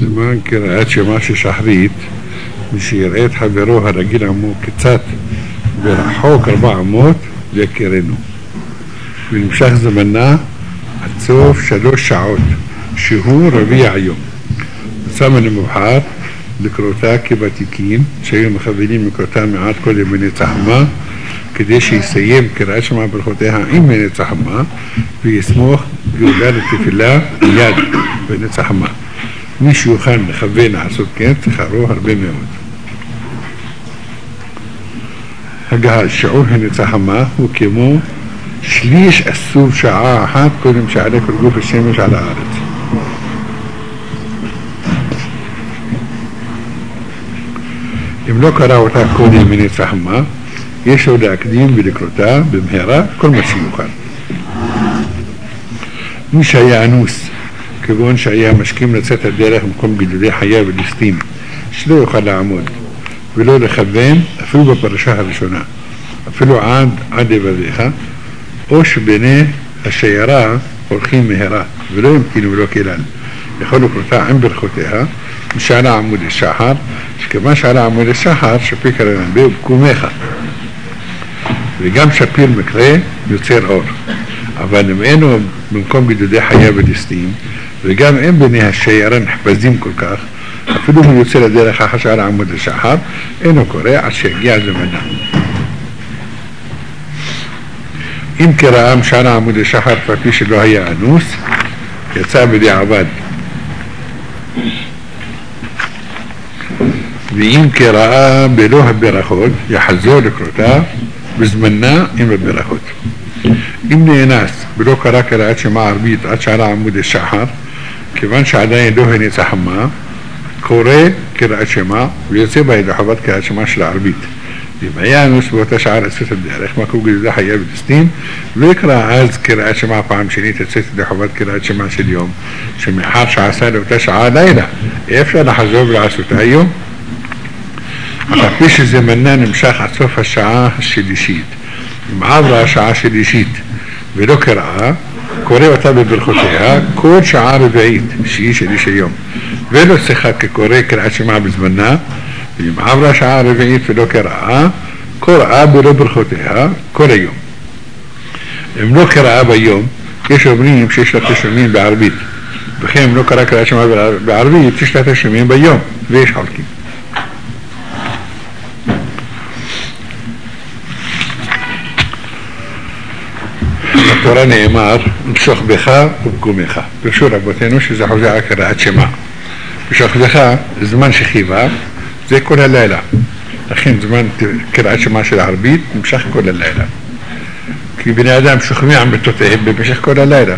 זמן קריאת שמע שחרית, מי שיראה את חברו הרגיל עמו קצת ברחוק 400 יכרנו, ונמשך זמנה עד סוף 3 שעות שהוא רביע היום. סמן המובחר לקרותה כבתיקין שהיו מכוונים לקרותה מעט קודם בנצח מה, כדי שיסיים קריאת שמע ברכותיה עם בנצח מה ויסמוך גאולה לתפילה יד בנצח מה. מי שיוכל לכוון לעשות כן תחרו הרבה מאוד. שיעור הנצח מה הוא כמו שליש אסוף שעה אחת קודם שעלה כל גוף השמש על הארץ. אם לא קרא אותה קודם מנצח מה, יש לו להקדים ולקרותה במהרה כל מה שיוכל. מי שהיה אנוס, כגון שהיה משכים לצאת הדרך במקום גידולי חיה וליסטים, שלא יוכל לעמוד ולא לכוון אפילו בפרשה הראשונה, אפילו עד לבביך, או שבני השיירה הולכים מהרה ולא ימתינו ולא כלל, יכול לקרותה עם ברכותיה משעלה עמוד השחר, שכמה שעלה עמוד השחר שפיר קרנבה ובקומך, וגם שפיר מקרה יוצר אור. אבל אם אינו במקום גידודי חיה וליסטים, וגם אם בני השיירה נחפזים כל כך, אפילו הוא יוצא לדרך אחר שעלה עמוד השחר, אינו קורא עד שיגיע זמנה. אם קראה שעלה עמוד השחר פרפי שלא היה אנוס, יצא בדיעבד. ואם קראה בלא הברכות, יחזור לקרותה בזמנה עם הברכות. אם נאנס בלא קרא קריאת שמע ערבית עד שעלה עמוד השחר, כיוון שעדיין לא הנצח מה, קורא קריאת שמע ויוצא בה לחובת קריאת שמע של הערבית. אם היה אנוס באותה שעה לצאת הדרך, מקום גידולי חיה וליסטים, ויקרא אז קריאת שמע פעם שנית לצאת לחובת קריאת שמע של יום, שמאחר שעשה לאותה שעה לילה, אפשר לחזור ולעשותה היום. אף שזמנה נמשך עד סוף השעה השלישית. אם עברה השעה השלישית ולא קראה, קורא אותה בברכותיה כל שעה רביעית שהיא שליש היום, ולא שיחק כקורא קריאת שמע בזמנה. ואם עברה השעה הרביעית ולא קראה, קוראה בלא ברכותיה כל היום. אם לא קראה ביום, יש אומרים שיש לה תשלומים בערבית, וכן אם לא קראה קריאת שמע בערבית יש לה תשלומים ביום, ויש חולקים. בתורה נאמר משוך בך ובקומך. פרשו רבותינו שזה חוזר על קריאת שמע. משוך בך זמן שכיבה זה כל הלילה, לכן זמן קריאת שמע של ערבית נמשך כל הלילה, כי בני אדם שוכבים על מיטותיהם במשך כל הלילה.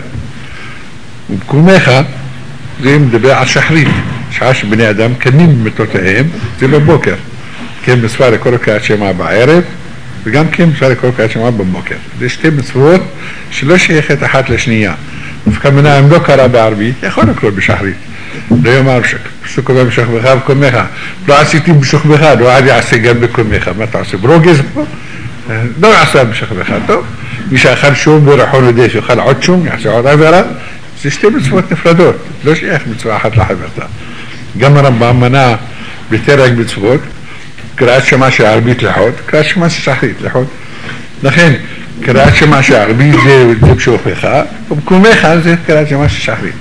ובקומך זה מדבר על שחרית, שעה שבני אדם קמים במיטותיהם, זה לא בוקר, כן מצווה לקרוא קריאת שמע בערב, וגם כן מצווה לקרוא קריאת שמע בבוקר. זה שתי מצוות שלא שייכת אחת לשנייה. וכמובן אם לא קרא בערבית יכול לקרוא בשחרית, לא יאמר שקורא משוך בך ובקומך. לא עשיתי משוך בך, לא עד יעשה גם בקומך. מה אתה עושה? ברוגז? לא יעשה משוך בך. טוב, מי שאכל שום ורחו לידי שיוכל עוד שום, יעשה עוד עבירה. זה שתי מצוות נפרדות, לא שייך מצווה אחת לחברתה. גם הרמב"ם מנה בפרק מצוות קריאת שמע של ערבית לחוד, קריאת שמע של שחרית לחוד. לכן קריאת שמע של ערבית זה משוך בך, ובקומך זה קריאת שמע של שחרית.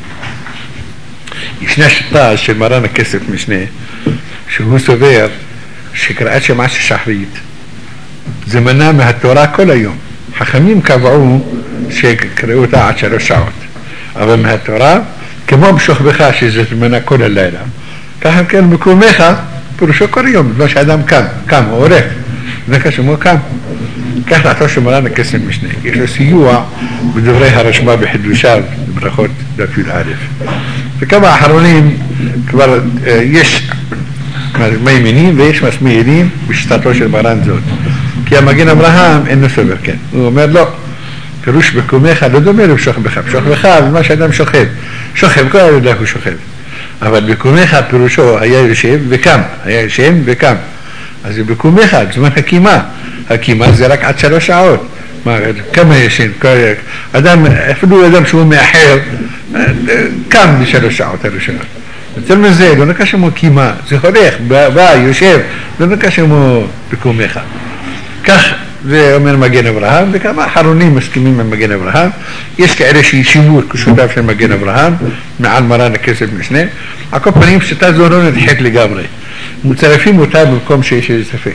ישנה שיטה של מרן הכסף משנה, שהוא סובר שקריאת שמע של שחרית זה מנה מהתורה כל היום. חכמים קבעו שקראו אותה עד 3 שעות, אבל מהתורה כמו משוך בך שזה מנה כל הלילה, ככה כן בקומך פירושו כל יום, במה שאדם קם, הוא הולך, זה כשמו קם. כך דעתו של מרן הכסף משנה. יש לו סיוע בדברי הרשב"א בחידושיו בברכות דף י"א. וכמה אחרונים כבר יש מימינים ויש מסמיעינים בשיטתו של מרן זאת. כי המגן אברהם אינו סובר כן. הוא אומר לא, פירוש בקומך לא דומה למשוך בך. משוך בך במה שאדם שוכב. שוכב, כל הלילה הוא שוכב. אבל בקומך פירושו היה יושב וקם, היה ישן וקם. אז זה בקומך, זמן הקימה. הקימה זה רק עד 3 שעות. כמה ישן? אדם, אפילו אדם שהוא מאחר, קם ב3 שעות הראשונות. יותר מזה, לא נקרא שמו קימה, זה הולך, בא, יושב, לא נקרא שמו בקומך. כך זה אומר מגן אברהם, וכמה אחרונים מסכימים עם מגן אברהם. יש כאלה שישיבו את קושותיו של מגן אברהם, מעל מרן הכסף משנה. על כל פנים, שיטה זו לא נדחית לגמרי. מצרפים אותה במקום שיש איזה ספק.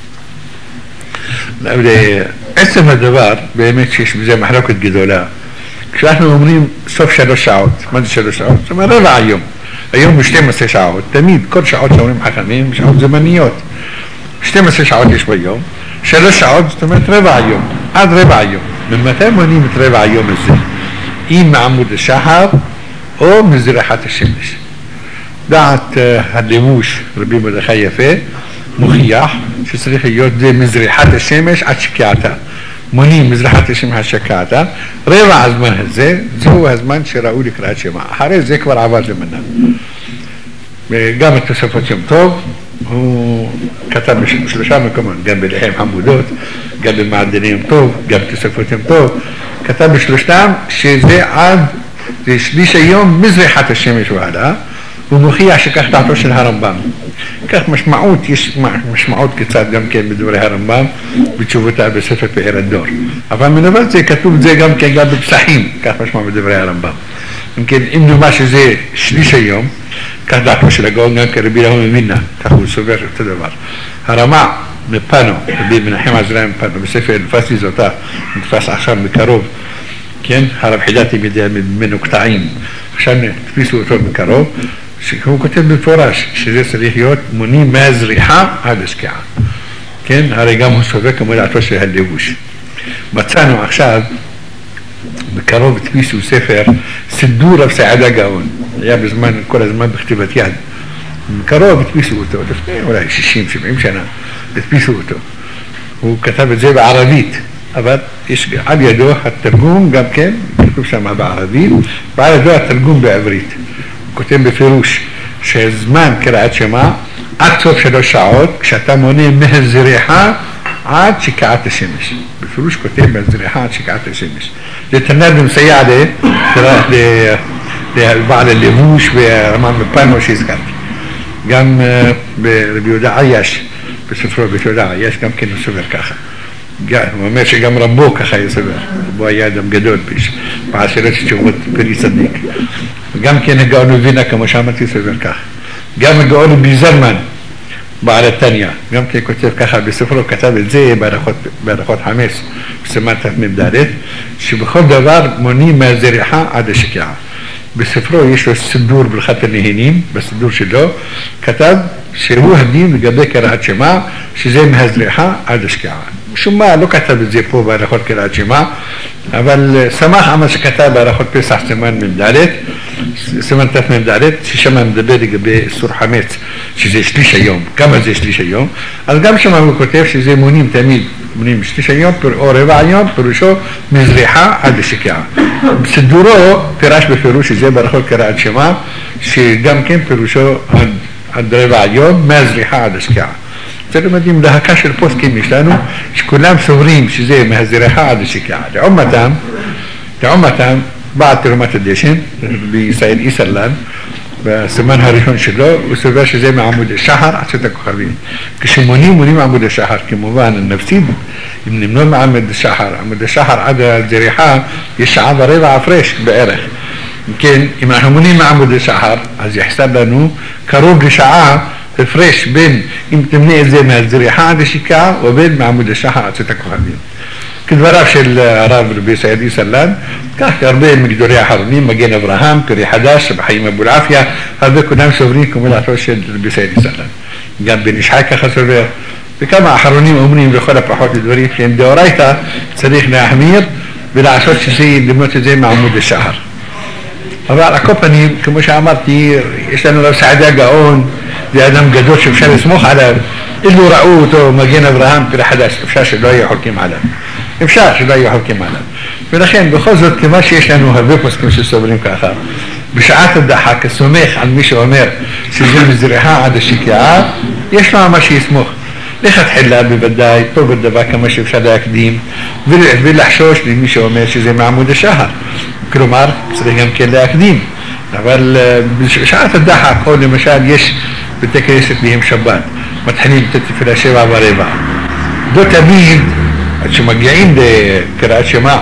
עצם הדבר, באמת שיש בזה מחלוקת גדולה. כשאנחנו אומרים סוף 3 שעות, מה זה 3 שעות? זאת אומרת רבע היום. היום ב-12 שעות, תמיד, כל שעות שאומרים חכמים, שעות זמניות. 12 שעות יש ביום, 3 שעות, זאת אומרת רבע היום, עד רבע היום. ממתי מונים את רבע היום הזה? אם מעמוד השחר או מזרחת השמש. דעת הלימוש, רבי מרדכי יפה, מוכיח שצריך להיות זה מזרחת השמש עד שקיעתה. מונים מזרחת השמש עד שקיעתה. רבע הזמן הזה, זהו הזמן שראו לקראת שמע. אחרי זה כבר עבד למנן. גם את תוספות יום טוב, הוא כתב ב3 מקומות, גם בלחם חמודות, גם במעדני יום טוב, גם תוספות יום טוב. כתב בשלושתם שזה עד שליש היום מזרחת השמש והלאה. הוא מוכיח שכך דעתו של הרמב"ם. כך משמעות, יש משמעות קצת גם כן בדברי הרמב"ם, בתשובותיו בספר פאר הדור. אבל מלבד זה כתוב זה גם כן גם בפסחים, כך משמע בדברי הרמב"ם. אם כן, אם נאמר שזה שליש היום, כך דעתו של הגאון גם כרבי לאו ממינה, כך הוא סובר אותו דבר. הרמ"א מפנו, רבי מנחם עזרא מפנו, בספר אלפסי זאתה, נתפס עכשיו מקרוב, כן, הרב חידתי ממנו קטעים, עכשיו תפיסו אותו מקרוב, שהוא כותב במפורש שזה צריך להיות מונים מהזריחה עד השקיעה. כן, הרי גם הוא סובר כמו דעתו של הלבוש. מצאנו עכשיו בקרוב תפיסו ספר סידור רב סעדה גאון, היה בזמן, כל הזמן בכתיבת יד. בקרוב תפיסו אותו, לפני אולי 60-70 שנה, תפיסו אותו. הוא כתב את זה בערבית, אבל יש על ידו התרגום גם כן, כתוב שם בערבית, ועל ידו התרגום בעברית. הוא כותב בפירוש שהזמן קריאת שמע עד סוף 3 שעות, כשאתה מונה מהזריחה עד שקיעת השמש. בפירוש כותב מהזריחה עד שקיעת השמש. זה תנד ומסייע לבעל הלבוש והרמ"א מפנו שהזכרתי. גם ברבי יהודה עייש, בספרו ברבי יהודה עייש, גם כן הוא סובר ככה. הוא אומר שגם רבו ככה יסובר, רבו היה אדם גדול בעשרת תשובות פרי צדיק. וגם כן הגאון מווילנה כמו שאמרתי סובר כך. גם הגאון ביזרמן בעל התניא, גם כן כותב ככה בספרו, כתב את זה בהלכות 5 בסימן תמ"ד, שבכל דבר מונים מהזריחה עד השקיעה. בספרו יש לו סידור ברכת הנהנים, בסידור שלו כתב שהוא הדין לגבי קריאת שמע, שזה מהזריחה עד השקיעה. משום מה לא כתב את זה פה בהלכות קריאת שמע, אבל שמח על מה שכתב בהלכות פסח סימן מ"ד, סימן תמ"ד, ששם מדבר לגבי איסור חמץ, שזה שליש היום. כמה זה שליש היום? אז גם שם הוא כותב שזה מונים תמיד, מונים שליש היום או רבע היום, פירושו מזריחה עד השקיעה. בסידורו פירש בפירוש שזה בהלכות קריאת שמע, שגם כן פירושו עד רבע היום, מהזריחה עד השקיעה. זה למדים להקה של פוסקים יש לנו, שכולם סוברים שזה מהזריחה עד השקיעה. לעומתם, בעד תרומת הדשן, בישראל איסרלן, בסימן הראשון שלו, הוא סובר שזה מעמוד השחר עד 7 כוכבים. כשמונים עמוד השחר, כמובן, נפסיד, אם נמנון מעמוד השחר, עמוד השחר עד הזריחה, יש 1.25 שעה הפרש בערך. כן, אם אנחנו מונים מעמוד השחר, אז יחסר לנו קרוב לשעה הפרש בין, אם תמנה את זה מהזריחה עד השקיעה, ובין מעמוד השחר עד 7 כוכבים. כדבריו של הרב רבי סעיד איסרלן, כך הרבה מגדולי האחרונים, מגן אברהם, פרי חדש, בחיים אבו אלעפיה, הרבה כולם סוברים כמו דעתו של רבי סעיד איסרלן. גם בן ישחי ככה סובר, וכמה אחרונים אומרים לכל הפחות דברים שהם דאורייתא, צריך להחמיר ולעשות שזה, למנות את זה מעמוד השחר. אבל על כל פנים, כמו שאמרתי, יש לנו רב סעדה גאון, זה אדם גדול שאפשר לסמוך עליו, אילו ראו אותו מגן אברהם פרי חדש, אפשר שלא יהיו חולקים עליו. ולכן בכל זאת, כמה שיש לנו הרבה פוסקים שסוברים ככה, בשעת הדחק הסומך על מי שאומר שזה מזריחה עד השקיעה, יש לו מה שיסמוך. לכתחילה בוודאי, טוב בדבר כמה שאפשר להקדים, ולחשוש למי שאומר שזה מעמוד השחר. כלומר, צריך גם כן להקדים. אבל בשעת הדחק, או למשל יש בתי כנסת בהם שבת, מתחילים את התפילה 7:15. לא תמיד, עד שמגיעים לקריאת שמע,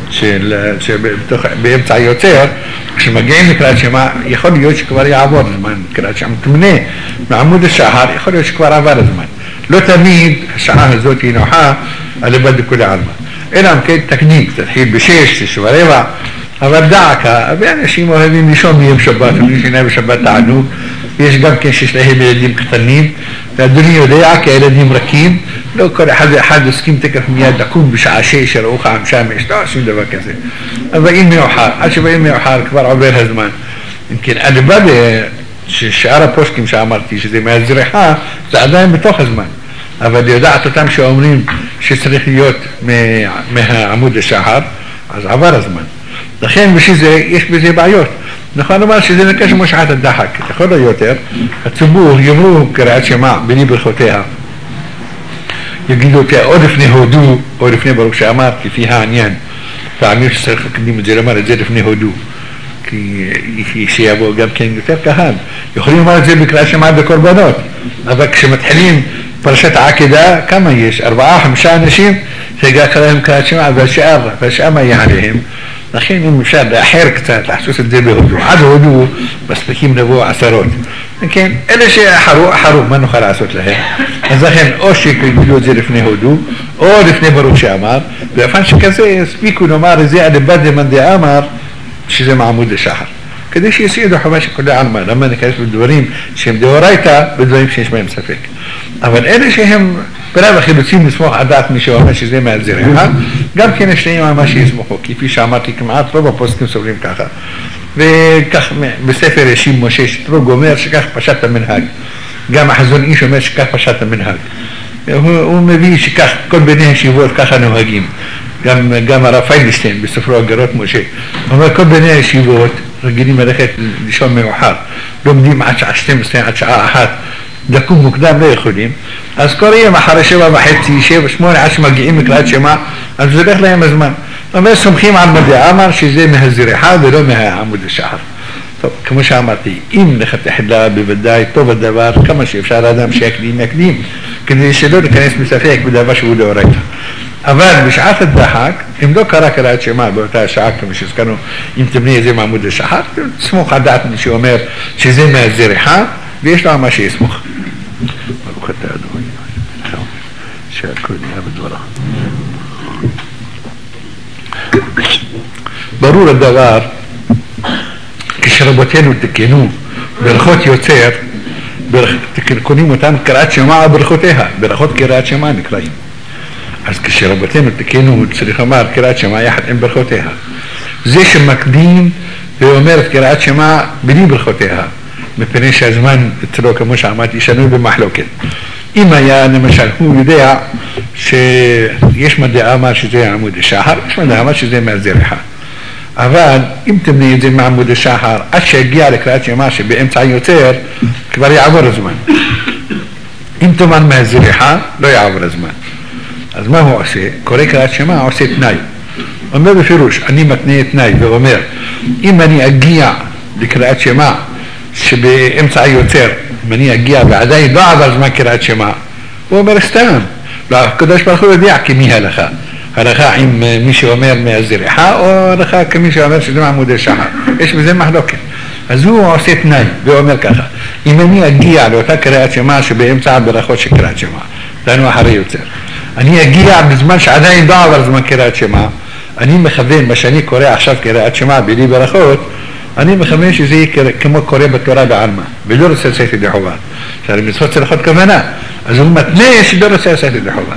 באמצע יותר, כשמגיעים לקריאת שמע, יכול להיות שכבר יעבור הזמן, קריאת שמע תמנה מעמוד השחר, יכול להיות שכבר עבר הזמן. לא תמיד השעה הזאת היא נוחה, על לבד לכולי עלמא. אלא אם כן תקדים, תתחיל ב6, 6:15, אבל דעקה, ואנשים אוהבים לישון ביום שבת, ולישונה בשבת תענוג, ויש גם כן שיש להם ילדים קטנים, ואדוני יודע כי הילדים רכים, לא כל אחד הסכים תקף מיד לקום בשעה 6, יראוך עם שמש, לא עושים דבר כזה. אבל אם מאוחר, עד שבאים מאוחר כבר עובר הזמן. אם כן, הלבד ששאר הפוסקים שאמרתי שזה מהזריחה, זה עדיין בתוך הזמן. אבל יודעת אותם שאומרים שצריך להיות מהעמוד השחר, אז עבר הזמן. לכן בשביל זה יש בזה בעיות. נכון לומר שזה נקש משעת הדחק. לכל היותר, הציבור יאמרו קריאת שמע בלי ברכותיה. יגידו אותה או לפני הודו או לפני ברוך שאמר, כפי העניין. פעמים שצריך לקדים את זה, לומר את זה לפני הודו. כי שיבוא גם כן יותר קהל. יכולים לומר את זה בקריאת שמע בקורבנות. אבל כשמתחילים פרשת העקדה, כמה יש? 4-5 אנשים שהגע להם קריאת שמע, והשאר מה יהיה עליהם? לכן אם אפשר לאחר קצת, לחסוס את זה בהודו. עד הודו מספיקים לבוא 10. כן, אלה שאחרו, מה נוכל לעשות להם? אז לכן, או שיקבלו את זה לפני הודו, או לפני ברוך שאמר, ואפן שכזה הספיקו לומר את זה לבד למאן דאמר, שזה מעמוד השחר. כדי שיסעידו חובה שכולי עלמא, למה ניכנס בדברים שהם דאורייתא, בדברים שיש בהם ספק. אבל אלה שהם בלב החילוצים לסמוך על דעת מי שאומר שזה מהזריחה, גם כן יש להם על מה שיסמוכו, כפי שאמרתי כמעט רוב הפוסקים סובלים ככה. וכך בספר ישיב משה שטרוג אומר שכך פשט המנהג. גם החזון איש אומר שכך פשט המנהג. הוא מביא שכך כל בני הישיבות ככה נוהגים. גם הרב פיינשטיין בספרו הגרות משה. הוא אומר כל בני הישיבות רגילים ללכת לישון מאוחר. לומדים עד שעה 12, עד שעה 1. לקום מוקדם לא יכולים, אז קוראים אחרי 7:30, 7-8 עד שמגיעים לקריאת שמע, אז זה הולך להם הזמן. זאת אומרת, סומכים על מדע אמר שזה מהזריחה ולא מהעמוד השחר. טוב, כמו שאמרתי, אם לכתחילה בוודאי טוב הדבר, כמה שאפשר אדם שיקדים, כדי שלא להיכנס בספק בדבר שהוא דאורייתא. אבל בשעת הדחק, אם לא קרא קריאת שמע באותה שעה, כמו שהזכרנו, אם תבני את זה מעמוד השחר, תסמוך על דעת מי שאומר שזה מהזריחה, ויש לו מה שיסמוך. ברוך אתה אדוני, שהכל נהיה בדברה. ברור הדבר, כשרבותינו תקנו ברכות יוצר, קונים אותם קריאת שמע ברכותיה, ברכות קריאת שמע נקראים. אז כשרבותינו תקנו, צריך לומר קריאת שמע יחד עם ברכותיה. זה שמקדים ואומר את קריאת שמע בלי ברכותיה, מפני שהזמן אצלו, כמו שאמרתי, שנוי במחלוקת. אם היה, למשל, הוא יודע שיש מדע אמר שזה עמוד השחר, יש מדע אמר שזה מהזריחה. אבל אם תמנה את זה מעמוד השחר, עד שהגיע לקריאת שמע שבאמצע יוצר, כבר יעבור הזמן. אם תאמר מהזריחה, לא יעבור הזמן. אז מה הוא עושה? קורא קריאת שמע, עושה תנאי. אומר בפירוש, אני מתנה תנאי ואומר, אם אני אגיע לקריאת שמע, שבאמצע יוצר, אם אני אגיע ועדיין לא עבר זמן קריאת שמע, הוא אומר סתם. לא, הקדוש ברוך הוא יודע כמי הלכה. הלכה עם מי שאומר מהזריחה, או הלכה כמי שאומר שזה מעמוד השחר. יש בזה מחלוקת. אז הוא עושה תנאי, ואומר ככה, אם אני אגיע לאותה קריאת שמע שבאמצע הברכות של קריאת שמע, דנו אחרי יוצר, אני אגיע בזמן שעדיין לא עבר זמן קריאת שמע, אני מכוון, מה שאני קורא עכשיו קריאת שמע בלי ברכות, אני מכוון שזה יהיה כמו קורא בתורה בעלמא, ולא רוצה לצאת ידי חובה. שהרי מצוות צריכות כוונה, אז הוא מתנה שלא רוצה לצאת ידי חובה.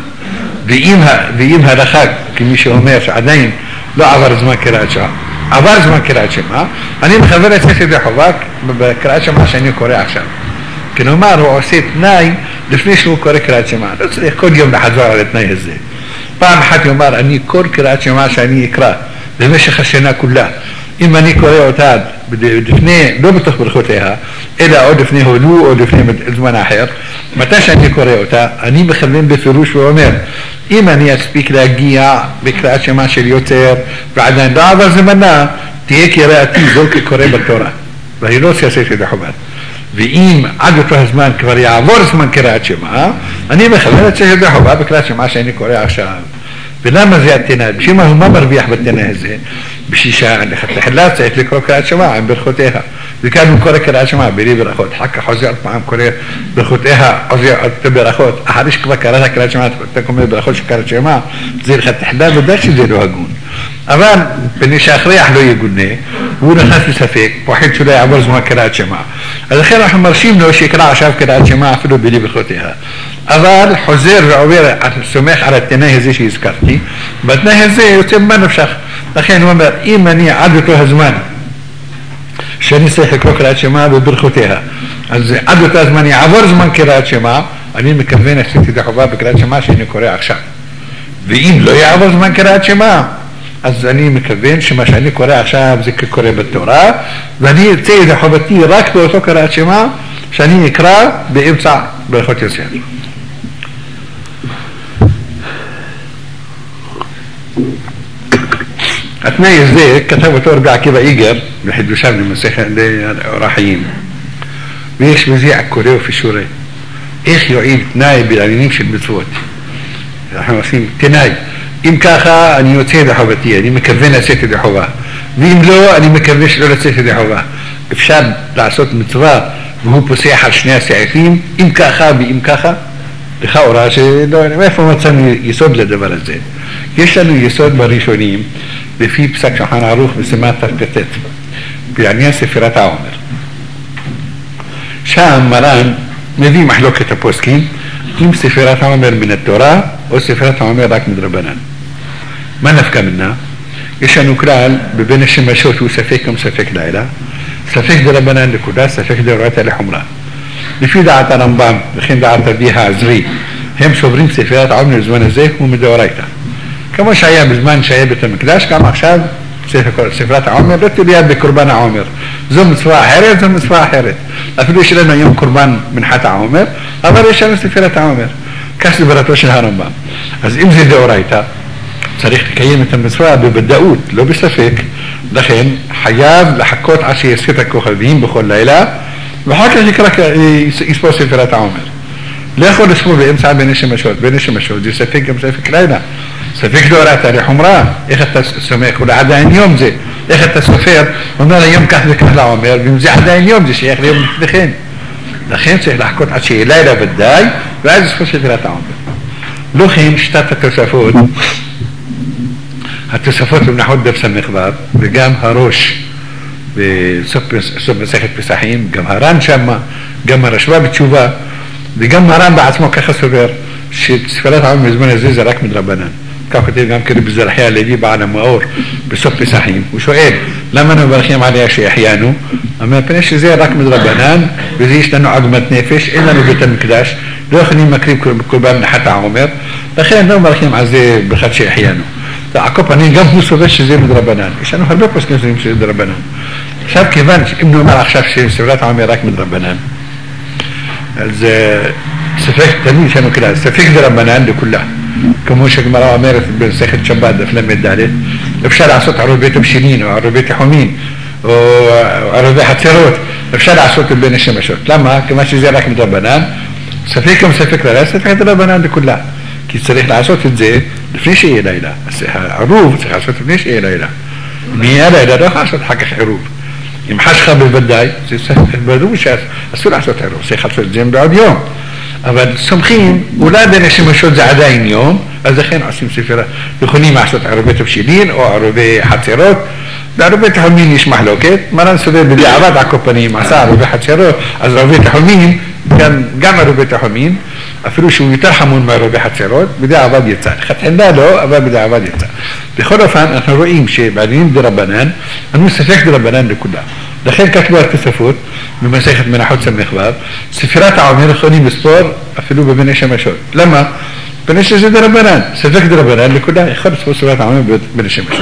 ואם הלכה, כמי שאומר שעדיין לא עבר זמן קריאת שמע, עבר זמן קריאת שמע, אני מכוון לצאת ידי חובה בקריאת שמע שאני קורא עכשיו. כלומר, הוא עושה תנאי לפני שהוא קורא קריאת שמע. לא צריך כל יום לחזור על התנאי הזה. פעם אחת יאמר, אני כל קריאת שמע שאני אקרא במשך השנה כולה, אם אני קורא אותה לפני, לא בתוך ברכותיה, אלא עוד לפני הודו או לפני זמן אחר, מתי שאני קורא אותה, אני מכוון בפירוש ואומר, אם אני אספיק להגיע בקריאת שמע של יוצר, ועדיין לא עבר זמנה, תהיה קריאתי זו כקורא בתורה. והיא לא עושה סייף ידי חובה. ואם עד אותו הזמן כבר יעבור זמן קריאת שמע, אני מכוון את סייף ידי חובה בקריאת שמע שאני קורא עכשיו. ולמה זה התנאי? בשביל מה הוא מרוויח בתנאי הזה? בשביל שהתחילה צריך לקרוא קריאת שמע עם ברכותיה. וכאן הוא קורא קריאת שמע בלי ברכות. אחר כך חוזר עוד פעם קורא ברכותיה, חוזר עוד ברכות. אחרי שכבר קראת קריאת שמע, אתה קורא ברכות של קריאת שמע, זה לך תחילה ודאי שזה לא הגון. אבל בני שהכריח לא יגונה, והוא נכנס לספק, פוחד שלא יעבור זמן קריאת שמע. אז לכן אנחנו מרשים לו שיקרא עכשיו קריאת שמע אפילו בלי ברכותיה. אבל חוזר ועובר, סומך על התנאי הזה שהזכרתי, בתנאי הזה יוצא מה נפשך. לכן הוא אומר, אם אני עד אותו הזמן, שאני צריך לקרוא קריאת שמע בברכותיה, אז עד אותו הזמן יעבור זמן קריאת שמע, אני מכוון עשיתי את החובה בקריאת שמע שאני קורא עכשיו. ואם לא יעבור זמן קריאת שמע, אז אני מכוון שמה שאני קורא עכשיו זה כקורא בתורה, ואני ארצה את חובתי רק באותו קריאת שמע, שאני אקרא באמצע ברכות יוסף. התנאי הזה כתב אותו רבי עקיבא איגר בחידושיו למסכת אורח חיים, ויש בזה עקורי ופישורי. איך יועיל תנאי בעניינים של מצוות? אנחנו עושים תנאי, אם ככה אני יוצא ידי חובתי, אני מכוון לצאת ידי חובה, ואם לא אני מכוון שלא לצאת ידי חובה. אפשר לעשות מצווה והוא פוסח על שני הסעיפים, אם ככה ואם ככה? לכאורה שלא, מאיפה מצאנו יסוד לדבר הזה? יש לנו יסוד בראשונים לפי פסק שולחן ערוך בסימן ת"ט בעניין ספירת העומר. שם מרן מביא מחלוקת הפוסקים אם ספירת העומר מן התורה או ספירת העומר רק מדרבנן. מה נפקא מנה? יש לנו כלל בבין השמשות הוא ספק גם ספק לילה, ספק דרבנן נקודה, ספק דאורייתא לחומרה. לפי דעת הרמב"ם וכן דעת רבי העזרי הם סוברים ספירת העומר בזמן הזה הוא מדאורייתא, כמו שהיה בזמן שהיה בית המקדש, גם עכשיו ספירת העומר לא תלויה בקורבן העומר. זו מצווה אחרת, זו מצווה אחרת. אפילו יש לנו היום קורבן מנחת העומר, אבל יש לנו ספירת העומר. כך סברתו של הרמב"ם. אז אם זה דאורייתא, צריך לקיים את המצווה בוודאות, לא בספק. לכן חייב לחכות עד שיעשה את הכוכבים בכל לילה, ואחר כך יספור ספירת העומר. לא יכול לספור באמצע בין השמשות. בין השמשות זה ספק גם ספק לילה. ספק דאורייתא לחומרה. איך אתה סומך? אולי עדיין יום זה. איך אתה סופר? אומר היום כך וכך לעומר, ואם זה עדיין יום זה שייך ליום לפני. לכן צריך לחכות עד שיהיה לילה ודאי, ואז יספור ספירת העומר. לא כן שתת התוספות, התוספות במנחות דף ס"ו, וגם הראש בסוף מסכת פסחים, גם הר"ן שמה, גם הרשב"א בתשובה, וגם הר"ן בעצמו ככה סובר שספירת העומר בזמן הזה זה רק מדרבנן. כך כותב גם כרבי זרחי הלוי בעל המאור בסוף פסחים. הוא שואל למה אנחנו מברכים עליה שהחיינו? אבל מפני שזה רק מדרבנן, וזה יש לנו עגמת נפש, אין לנו בית המקדש, לא יכולים להקריב קורבן מנחת העומר, לכן לא מברכים על זה ברכת שהחיינו. על כל פנים גם הוא סובר שזה מדרבנן. יש לנו הרבה פוסקים סוברים שזה מדרבנן. עכשיו כיוון שאם נאמר עכשיו שספירת העומר רק מדרבנן, אז ספק תמיד יש לנו כלל, ספק דרבנן לכולה. כמו שהגמרא אומרת במסכת שבת דף ל"ד, אפשר לעשות ערובי תבשילין או ערובי תחומין או ערובי חצרות, אפשר לעשות בין השמשות. למה? כיוון שזה רק מדרבנן, ספק גם ספק לילה, ספק דרבנן לכולה. כי צריך לעשות את זה לפני שיהיה לילה. אז הערוב צריך לעשות לפני שיהיה לילה. אם יהיה לילה לא יכול לעשות אחר כך ערוב. אם חשכה בוודאי, זה ברור שאסור לעשות ערוב, צריך לעשות את זה בעוד יום. אבל סומכים, אולי בין השמשות זה עדיין יום, אז לכן עושים ספירה. יכולים לעשות ערובי תבשילין או ערובי חצרות. בערובי תחומין יש מחלוקת, מרן סובר בדיעבד על כל פנים, עשה ערובי חצרות, אז ערובי תחומין, גם ערובי תחומין, אפילו שהוא יותר חמון מערובי חצרות, בדיעבד יצא. חתחילה לא, אבל בדיעבד יצא. בכל אופן, אנחנו רואים שבעניינים דרבנן, אנו ספק דרבנן לכולם. לכן כתבו התוספות במסכת מנחות ס"ו, ספירת העומר יכולים לספור אפילו בבין השמשות. למה? בבין שזה דרבנן, ספק דרבנן לכולם, יכול לספור ספירת העומר בבין השמשות.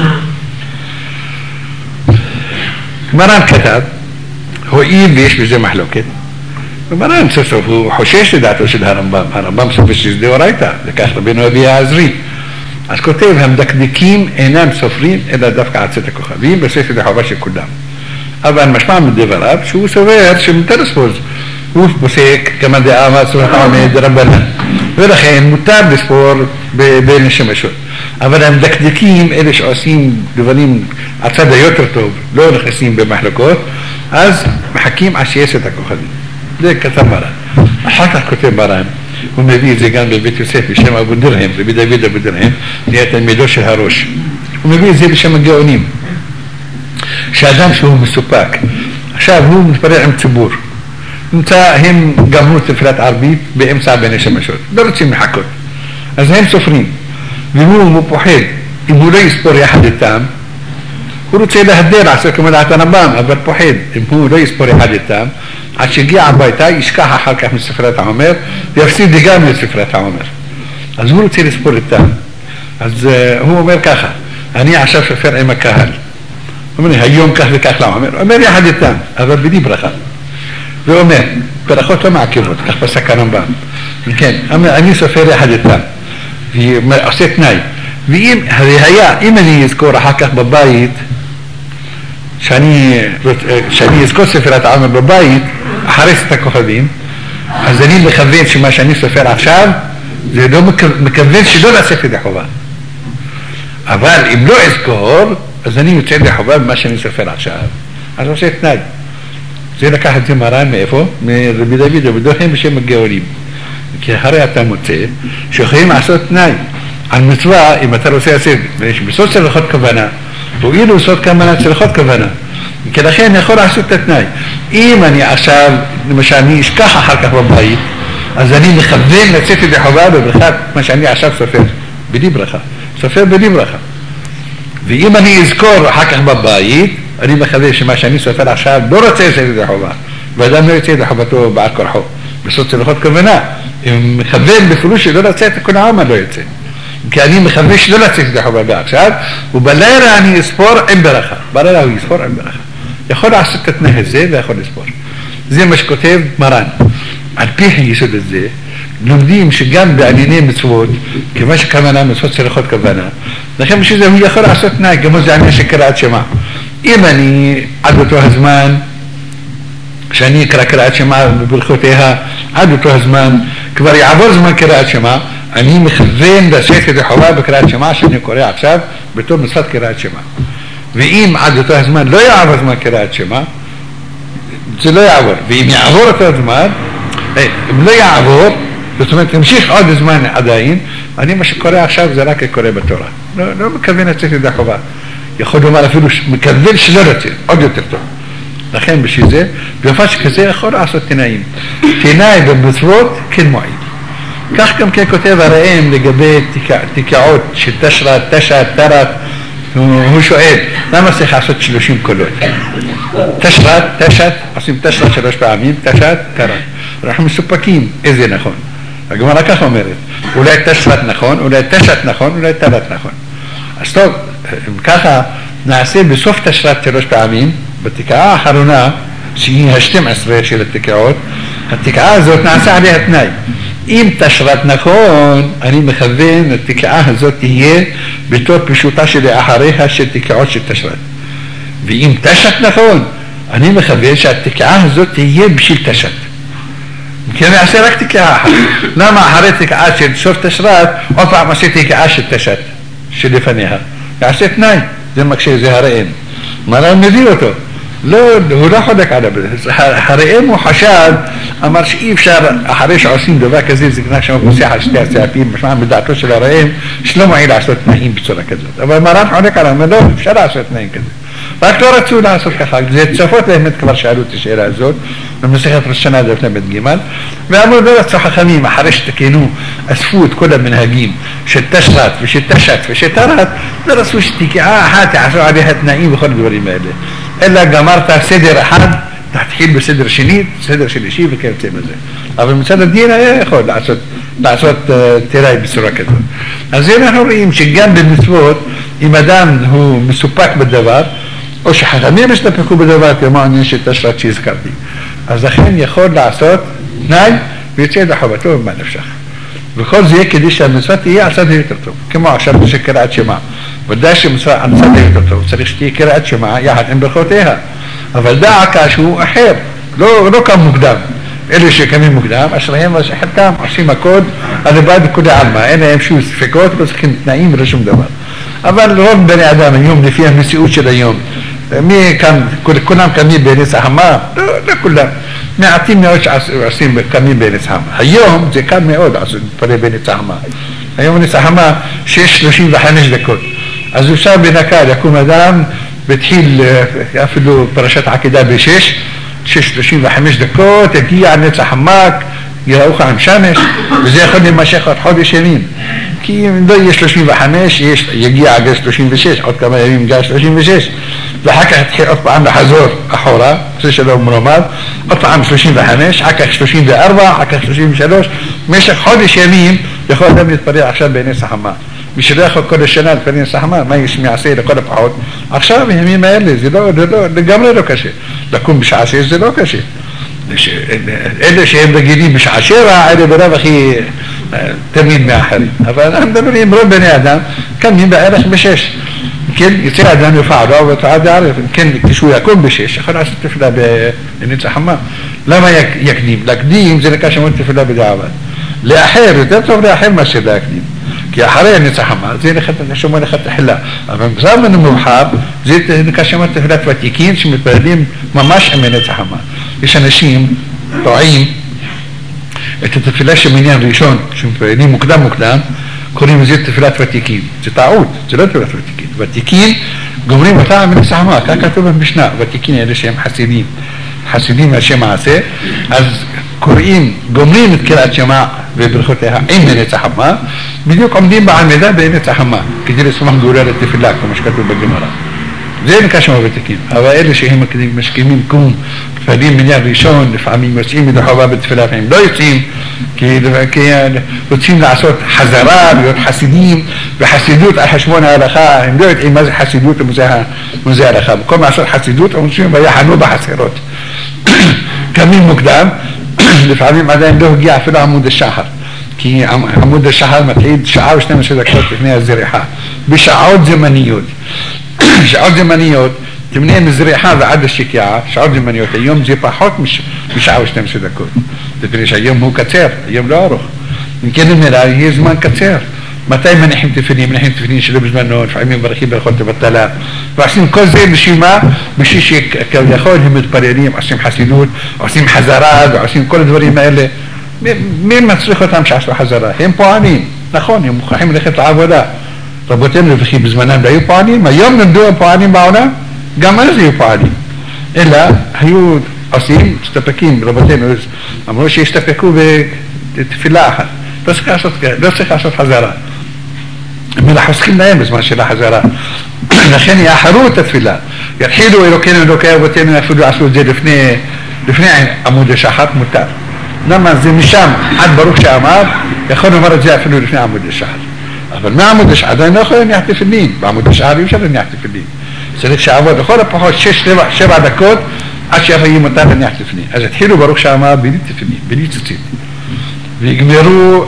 מרן כתב, הואיל ויש בזה מחלוקת, ומרן סוף סוף הוא חושש לדעתו של הרמב"ם, הרמב"ם סופר שזה דאורייתא, וכך רבינו רבי העזרי. אז כותב, המדקדקים אינם סופרים אלא דווקא עצת הכוכבים בספר החובה של כולם. אבל משמע מדבריו שהוא סובר שמותר לספור, הוא פוסק כמה דעה מה סורת העומד רבנן, ולכן מותר לספור בין השמשות. אבל המדקדקים, אלה שעושים דברים הצד היותר טוב, לא נכנסים במחלקות, אז מחכים עד שיש את הכוכבים. זה כתב מרן. אחר כך כותב מרן, הוא מביא את זה גם בבית יוסף בשם אבו דרהם, רבי דוד אבו דרהם, נהיה תלמידו של הראש. הוא מביא את זה בשם הגאונים. שאדם שהוא מסופק, עכשיו הוא מתפלל עם ציבור, הם גמרו תפילת ערבית באמצע בין השמשות, לא רוצים לחכות, אז הם סופרים, והוא פוחד, אם הוא לא יספור יחד איתם, הוא רוצה להדר לעשות כמו דעת הרמב"ם, אבל פוחד, אם הוא לא יספור יחד איתם, עד שהגיע הביתה, ישכח אחר כך מספרת העומר, ויפסיד גם מספרת העומר. אז הוא רוצה לספור איתם, אז הוא אומר ככה, אני עכשיו סופר עם הקהל, הוא אומר, היום כך וכך לעומר, הוא אומר יחד איתם, אבל בלי ברכה. והוא אומר, ברכות לא מעכבות, כך פסק הרמב"ם. כן, אני סופר יחד איתם, ועושה תנאי. ואם אני אזכור אחר כך בבית, שאני אזכור ספרת העומר בבית, אחרי את הכוכבים, אז אני מכוון שמה שאני סופר עכשיו, זה לא מכוון שלא לעשות את החובה. אבל אם לא אזכור, אז אני יוצא לחובה במה שאני סופר עכשיו. אז עושה תנאי. זה לקח את זה מרן מאיפה? מרבי דוד אבו דרהם בשם הגאונים. כי אחרי אתה מוצא שיכולים לעשות תנאי על מצווה אם אתה רוצה לעשות בסוד צריכות כוונה, או אילו בסוד כוונה צריכות כוונה. כי לכן אני יכול לעשות את התנאי. אם אני עכשיו, למשל אני אשכח אחר כך בבית, אז אני מכוון לצאת לחובה בברכת מה שאני עכשיו סופר. בלי ברכה. סופר בלי ברכה. ואם אני אזכור אחר כך בבית, אני מכוון שמה שאני סופר עכשיו לא רוצה לצאת לחובה, ואדם לא יוצא לחובתו בעל כורחו. בסוד צריכות כוונה. אם מכוון בפירוש שלא לצאת, כל העם לא יוצא. כי אני מכוון שלא לצאת לחובה בעכשיו, ובלילה אני אספור עם ברכה. בלילה הוא יספור עם ברכה. יכול לעשות את התנאי הזה ויכול לספור. זה מה שכותב מרן. על פי היסוד הזה, לומדים שגם בענייני מצוות, כיוון שכוונה מצוות צריכות כוונה, לכן בשביל זה הוא יכול לעשות תנאי, כמו זה עניין של קריאת שמע. אם אני עד אותו הזמן, שאני אקרא קריאת שמע בברכותיה, עד אותו הזמן, כבר יעבור זמן קריאת שמע, אני מכוון לצאת את החובה בקריאת שמע שאני קורא עכשיו, בתור מצוות קריאת שמע. ואם עד אותו הזמן לא יעבור זמן קריאת שמע, זה לא יעבור. ואם יעבור אותו הזמן, אם לא יעבור, זאת אומרת, תמשיך עוד זמן עדיין, אני מה שקורא עכשיו זה רק קורא בתורה. לא מכוון לצאת את החובה. יכול לומר אפילו מכוון שלא לצאת, עוד יותר טוב. לכן בשביל זה, באופן שכזה יכול לעשות תנאים. תנאי במצוות כן מועיל. כך גם כן כותב הראם לגבי תיקעות של תשרת, תשת, תרת, הוא שואל, למה צריך לעשות 30 קולות? תשרת, תשת, עושים תשרת 3 פעמים, תשת, תרת. אנחנו מסופקים, איזה נכון. הגמרא כך אומרת, אולי תשרת נכון, אולי תשת נכון, אולי תרת נכון. אז טוב, אם ככה נעשה בסוף תשרת 3 פעמים, בתיקעה האחרונה, שהיא ה-12 של התיקעות, התיקעה הזאת נעשה עליה תנאי. אם תשרת נכון, אני מכוון, התיקעה הזאת תהיה בתור פשוטה שלאחריה של תיקעות של תשרת. ואם תשת נכון, אני מכוון שהתיקעה הזאת תהיה בשביל תשת. כי אני אעשה רק תיקעה אחת. למה אחרי תיקעה של סוף תשרת, עוד פעם עושה תיקעה של תשת, שלפניה. יעשה תנאי, זה מקשה, זה הראם. מרן מביא אותו. לא, הוא לא חולק עליו. הראם הוא חשד, אמר שאי אפשר, אחרי שעושים דבר כזה, זה כנראה שם פוסח על שתי הצעפים, משמע מדעתו של הראם, שלא מועיל לעשות תנאים בצורה כזאת. אבל מרן חולק עליו, אומר לא, אפשר לעשות תנאים כזה. רק לא רצו לעשות ככה, זה צפות באמת כבר שאלו את השאלה הזאת, במסכת ראש שנה דף למד ג' ואמרו לא רצו חכמים, אחרי שתקנו, אספו את כל המנהגים של תשרת ושל תשת ושל תרת, לא רצו שתקיעה אחת יעשו עליה תנאים בכל הדברים האלה. אלא גמרת סדר אחד, תתחיל בסדר שני, סדר שלישי וכיוצא בזה. אבל מצד הדין היה יכול לעשות תיראי בצורה כזאת. אז אנחנו רואים שגם במצוות, אם אדם הוא מסופק בדבר, או שחכמים הסתפקו בדבר, כמו העניין של תשרת שהזכרתי, אז לכן יכול לעשות תנאי ויוצא לחובתו במה נפשך. וכל זה כדי שהמצווה תהיה על צד יותר טוב, כמו עכשיו של קריאת שמע. ודאי שמצווה על צד יותר טוב, צריך שתהיה קריאת שמע יחד עם ברכותיה. אבל דעקה שהוא אחר, לא קם מוקדם. אלה שקמים מוקדם, אשריהם חלקם עושים הקוד הלבד כולי עלמא, אין להם שום ספקות, לא צריכים תנאים ולא שום דבר. אבל רוב בני אדם היום לפי המציאות של היום, מי כאן, כולם קמים בנץ החמה? לא כולם. מעטים מאוד שעושים קמים בנץ החמה. היום זה קל מאוד להתפלל בנץ החמה. היום בנץ החמה 6:35 דקות. אז אפשר בנקה לקום אדם, והתחיל אפילו פרשת עקידה ב6:35 דקות, יגיע נץ החמק, יראוך עם שמש, וזה יכול להימשך עוד חודש ימים. כי אם לא יהיה 35, יגיע עד 36, עוד כמה ימים יגיע 36, ואחר כך יתחיל עוד פעם לחזור אחורה, זה שלא מרומד, עוד פעם 35, אחר כך 34, אחר כך 33, במשך חודש ימים יכול אדם להתפלל עכשיו בנס החמה. מי שלא יכול כל השנה להתפלל בנס החמה, מה יש מעשה לכל הפחות? עכשיו הימים האלה, זה לגמרי לא קשה. לקום בשעה 6 זה לא קשה. אלה שהם רגילים בשעה 7, אלה ברב הכי תמיד מאחרים. אבל אנחנו מדברים רוב בני אדם, קמים בערך ב6. כן, יצא אדם יפעל לו, ותעד יערף, כן, כשהוא יקום ב6, יכול לעשות תפילה בנץ החמה. למה יקדים? להקדים זה נקרא שמות תפילה בדיעבד. לאחר, יותר טוב לאחר מאשר להקדים. כי אחרי הנץ החמה, זה שומע לך תחילה. אבל בזמן המורחב, זה נקרא שמות תפילת ותיקין, שמתפללים ממש עם הנץ החמה. יש אנשים טועים את התפילה של מניין ראשון, שמתפללים מוקדם, קוראים לזה תפילת ותיקין. זה טעות, זה לא תפילת ותיקין. ותיקין גומרים אותה מנץ החמה, כך כתוב במשנה. ותיקין אלה שהם חסידים מהשם מעשה, אז גומרים את קריאת שמע וברכותיה עם מנץ החמה, בדיוק עומדים בעמידה בנץ החמה, כדי לסמך גאולה לתפילה, כמו שכתוב בגמרא. זה נקרא שמע ותיקין. אבל אלה שהם משכימים קום, מתפללים מניין ראשון, לפעמים יוצאים מדחובה בתפילה, לפעמים לא יוצאים, כי רוצים לעשות חזרה, להיות חסידים, וחסידות על חשבון ההלכה, הם לא יודעים מה זה חסידות ומה זה ההלכה. במקום לעשות חסידות, הם רוצים ויחנו בחסרות. קמים מוקדם, לפעמים עדיין לא הגיע אפילו עמוד השחר, כי עמוד השחר מתחיל שעה ו12 דקות לפני הזריחה, בשעות זמניות. שעות זמניות, תמנה מזריחה ועד השקיעה, שעות זמניות, היום זה פחות משעה ו12 דקות. תפני שהיום הוא קצר, היום לא ארוך. אם כן נראה, יהיה זמן קצר. מתי מניחים תפילין? מניחים תפילין שלא בזמנו, לפעמים מברכים ברכות לבטלה. ועושים כל זה בשביל שכביכול הם מתפללים, עושים חסידות, עושים חזרה, ועושים כל הדברים האלה. מי מצריך אותם שעשו חזרה? הם פועלים. נכון, הם מוכרחים ללכת לעבודה. רבותינו לבכי בזמנם לא היו פועלים, היום נמדו הפועלים בעולם, גם אז היו פועלים. אלא היו עושים, מסתפקים, רבותינו אמרו שיסתפקו בתפילה אחת. לא צריך לעשות חזרה. הם חוסכים להם בזמן של החזרה. לכן יאחרו את התפילה. יתחילו אלוקינו אלוקי אבותינו, אפילו עשו את זה לפני עמוד השחר, מותר. למה זה משם, עד ברוך שאמר, יכול לומר את זה אפילו לפני עמוד השחר. אבל מעמוד השחר עדיין לא יכול להניח תפילין. בעמוד השחר אי אפשר להניח תפילין. צריך שעבוד לכל הפחות 6-7 דקות עד שיהיה מותר להניח תפילין. אז התחילו ברוך שאמר בלי תפילין, בלי ציצית. ויגמרו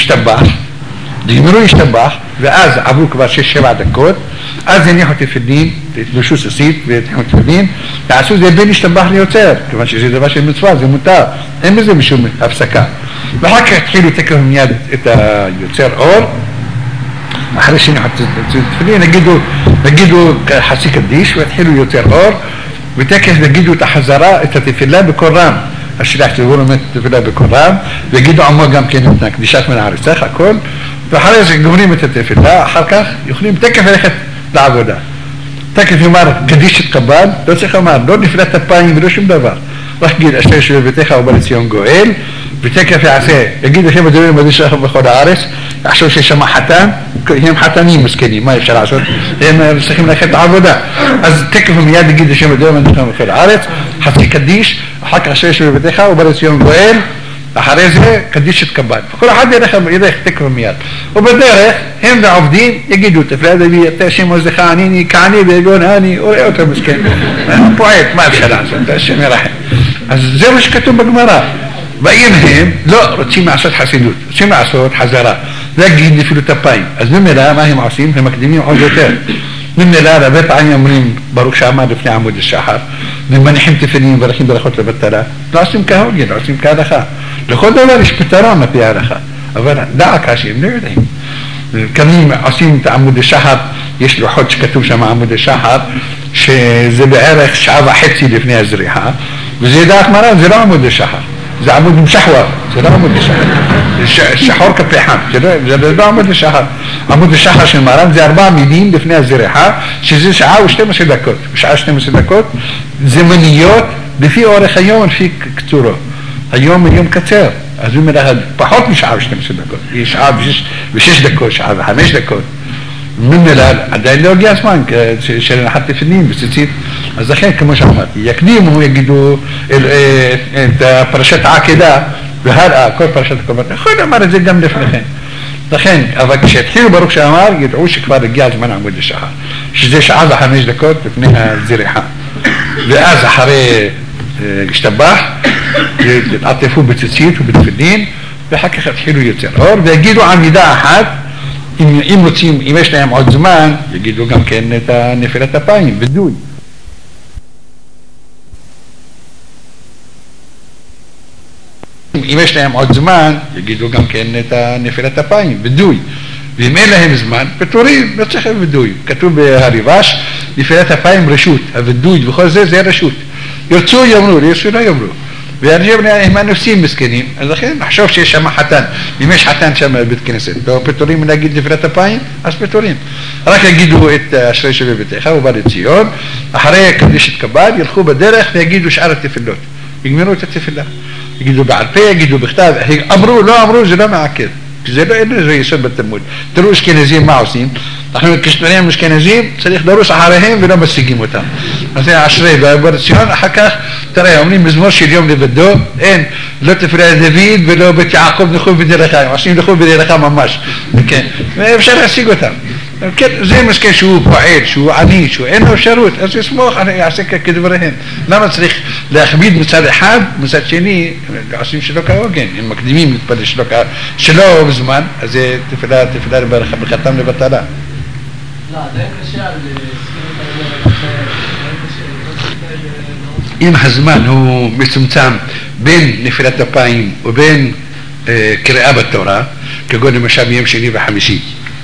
ישתבח, ואז עברו כבר 6-7 דקות, אז הניחו תפילין, תלבשו ציצית ותניחו תפילין, תעשו זה בין ישתבח ליוצר, כיוון שזה דבר של מצווה, זה מותר, אין בזה משום הפסקה. ואחר כך התחילו תקף מיד את היוצר אור, אחרי שניחו תפילין, נגידו חצי קדיש, והתחילו יוצר אור, ותקף נגידו את החזרה, את התפילה בקורם. השלח תבואו לומד תפילה בקורם, ויגידו עמו גם כן את הקדישת מן הארצך, הכל, ואחרי זה גומרים את התפילה, אחר כך יכולים תקף ללכת לעבודה. תקף יאמר קדיש תקבל, לא צריך לומר, לא נפילת אפיים ולא שום דבר. רק גיד אשר יושב בביתך ובא לציון גואל, ותקף יעשה, יגיד לכם הדברים בדי שלכם בכל הארץ, יחשוב שיש שם חתן, הם חתנים מסכנים, מה אפשר לעשות? הם צריכים ללכת לעבודה. אז תקף מיד יגיד לשם הדברים בדי שלכם בכל הארץ, חצי קדיש, אחר כך אשר יושב בביתך ובא לציון גואל, אחרי זה קדיש תקבל. כל אחד ילך תקף מיד. ובדרך הם ועובדים יגידו תפילת דבי, אתה השם עוזך עניני, כעני ויגון אני, וראה אותו מסכן. פועט, מה אפשר לעשות? השם ירחם. אז זה מה שכתוב בגמרא. ואם הם לא רוצים לעשות חסידות, רוצים לעשות חזרה, להגיד נפילות אפיים. אז ממילא מה הם עושים? הם מקדימים עוד יותר. من لا הרבה פעמים אומרים ברוך שעמד לפני עמוד השחר, ומניחים תפילין והולכים ברכות לבטלה, לא עושים כהוגן, לא עושים כהלכה. לכל דבר יש פתרון על פי ההלכה, אבל דעת קשים לא יודעים. כמים עושים את עמוד השחר, יש לוחות שכתוב שם עמוד השחר, שזה בערך שעה וחצי לפני הזריחה, וזה דעת מרן, זה לא עמוד השחר, זה עמוד משחוור, זה לא עמוד השחר, זה שחור כפחם, זה לא עמוד השחר. עמוד השחר של מרן זה 4 מילים לפני הזריחה, שזה שעה ו12 דקות, שעה 12 דקות, זמניות לפי אורך היום ולפי קצורו. היום יום קצר, אז הוא מלאד פחות משעה ו12 דקות, היא שעה ו6 דקות, שעה ו5 דקות. من עדיין לא הגיע הזמן של הנחת תפילין וציצית, אז לכן כמו שאמרתי, יקדימו יגידו את פרשת העקדה והלאה, כל פרשת הקורבנות, יכול לומר את זה גם לפניכם. לכן, אבל כשהתחילו ברוך שאמר, ידעו שכבר הגיע הזמן עמוד השחר, שזה שעה ו5 דקות לפני הזריחה. ואז אחרי השתבח, יתעטפו בציצית ובתפילין, ואחר כך התחילו יוצר אור, ויגידו עמידה אחת, אם רוצים, אם יש להם עוד זמן, יגידו גם כן את נפילת אפיים, ודוי. אם יש להם עוד זמן, יגידו גם כן את נפילת אפיים, ודוי. ואם אין להם זמן, פטורים, לא צריכים ודוי. כתוב בהריבש, נפילת אפיים רשות, הוודוי וכל זה, זה רשות. ירצו יאמרו, ירצו לא יאמרו. והרגיב הם הנוסעים מסכנים, אז לכן נחשוב שיש שם חתן, אם יש חתן שם בבית כנסת, לא פטורים להגיד נפילת אפיים, אז פטורים. רק יגידו את אשרי שבי ביתך ובא לציון, אחרי קדיש התקבל, ילכו בדרך ויגידו שאר התפילות, יגמרו את התפילה, יגידו בעל פה, יגידו בכתב, אמרו, לא אמרו, זה לא מעכב, כי זה לא, אין לזה יסוד בתלמוד. תראו אשכנזים מה עושים, אנחנו כשנראים אשכנזים, צריך לרוס אחריהם ולא משיגים אותם. אז זה אשרי ובא לציון, אחר כך, תראה, אומרים מזמור של יום לבדו, אין, לא תפילה לדוד ולא בית יעקב נחוב בדרך, עושים נחוב בדרך ממש, כן, ואפשר להשיג אותם. כן, זה מסכן שהוא פועל, שהוא עני, שהוא אין לו אפשרות, אז יסמוך, יעשה כדבריהם. למה צריך להכביד מצד אחד, מצד שני, עושים שלא כהוגן, הם מקדימים להתפלל שלא בזמן, אז זה תפילה לברכתם לבטלה. לא, עדיין קשה על אם הזמן הוא מצומצם בין נפילת אפיים ובין קריאה בתורה, כגון למשל ביום שני וחמישי,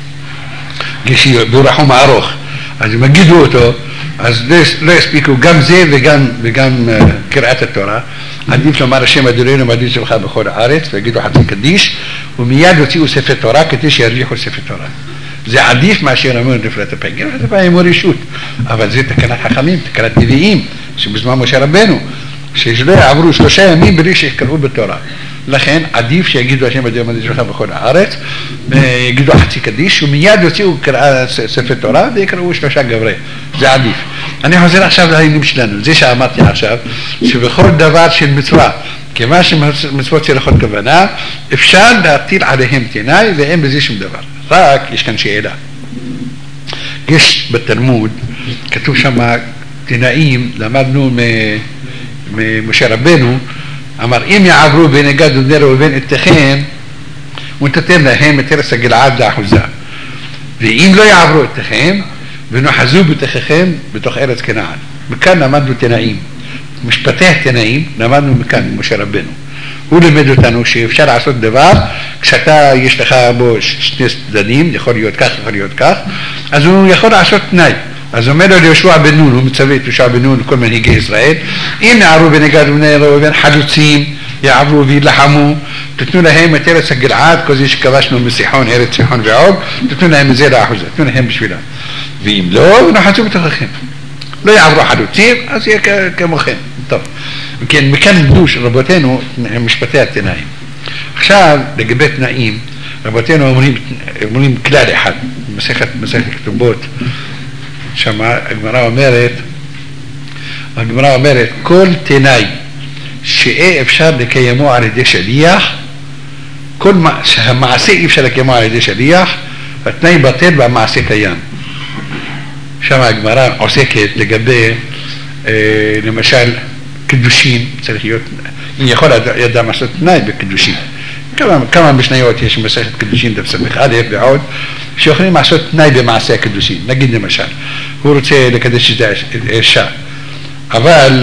ברחום הארוך, אז אם יגידו אותו, אז לא יספיקו גם זה וגם קריאת התורה. עדיף לומר השם אדוננו מעדיף שלך בכל הארץ, ויגידו חצי קדיש, ומיד יוציאו ספר תורה כדי שירוויחו ספר תורה. זה עדיף מאשר אמרו נפילת אפיים. נפילת אפיים הוא רשות, אבל זה תקנת חכמים, תקנת נביאים, שבזמן משה רבנו, שלא יעברו 3 ימים בלי שיקראו בתורה. לכן עדיף שיגידו השם אדוננו מעדיף שלך בכל הארץ, יגידו חצי קדיש, ומיד יוציאו ספר תורה ויקראו 3 גברי. זה עדיף. אני חוזר עכשיו לעניינים שלנו, זה שאמרתי עכשיו, שבכל דבר של מצווה, כיוון שמצוות צריכות כוונה, אפשר להטיל עליהם תנאי ואין בזה שום דבר. רק יש כאן שאלה. יש בתלמוד, כתוב שם תנאים, למדנו ממשה רבנו, אמר אם יעברו בין הגד ונר ובין אתכם, ונתתם להם את ארץ הגלעד לאחוזה. ואם לא יעברו אתכם, ונחזו בתוככם בתוך ארץ כנען. מכאן למדנו תנאים. משפטי התנאים למדנו מכאן, משה רבנו. הוא לימד אותנו שאפשר לעשות דבר, כשאתה יש לך בו 2 צדדים, יכול להיות כך, יכול להיות כך, אז הוא יכול לעשות תנאי. אז אומר לו ליהושע בן נון, הוא מצווה את יהושע בן נון וכל מנהיגי ישראל, אם יעברו בין הגד ונר ובין חלוצים, יעברו וילחמו, תתנו להם את ארץ הגלעד, כל זה שכבשנו מסיחון, ארץ סיחון ועוג, תתנו להם את זה לאחוזה, תתנו להם בשבילם. ואם לא, נחצו בתוככם. לא יעברו חלוצים, אז יהיה כמוכם. טוב. כן, מכאן למדו רבותינו משפטי התנאים. עכשיו, לגבי תנאים, רבותינו אומרים כלל אחד, מסכת כתובות, שמה הגמרא אומרת, כל תנאי שאי אפשר לקיימו על ידי שליח, כל המעשה אי אפשר לקיימו על ידי שליח, התנאי בטל והמעשה קיים. שם הגמרא עוסקת לגבי, למשל, קדושים, צריך להיות, אם יכול אדם לעשות תנאי בקדושים, كمان بشنيات هيش مساحة كدوشين ده بسبخ هذا بعود شيخني مع صوت نايبة مع ساك كدوشين نجد مشان هو رتي لكدش الشاء أبال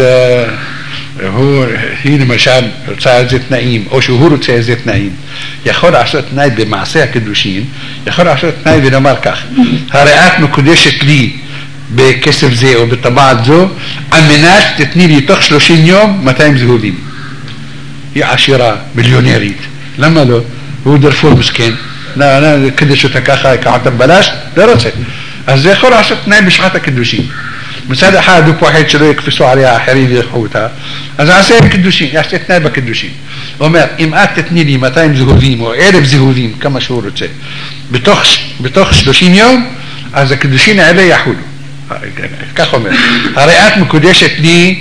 هو هنا مشان رتي زيت نعيم أو شو هو رتي زيت نعيم ياخد عصوت نايبة مع ساك كدوشين ياخد عصوت نايبة نماركخ هرئات مكدشت لي بكسف زي وبطباعة زو عمناش تتنيلي تخشلو 30 يوم 200 زهودين هي 10 مليونيريت لما له هو درفور مسكين لا انا كده شو تكاخا كعطب بلاش درسه ازاي خل عشان تنام بشحاتك كدوشين مساعد حد واحد شلو يكفسوا عليها حريم يخوتها اذا عسير كدوشين يا شتت نايبه كدوشين وما امات تتنيلي 200 زهودين و1000 زهودين كما شهور تسي بتخش 30 يوم اذا كدوشين عليه يحولوا كاخو هريات مكدشت لي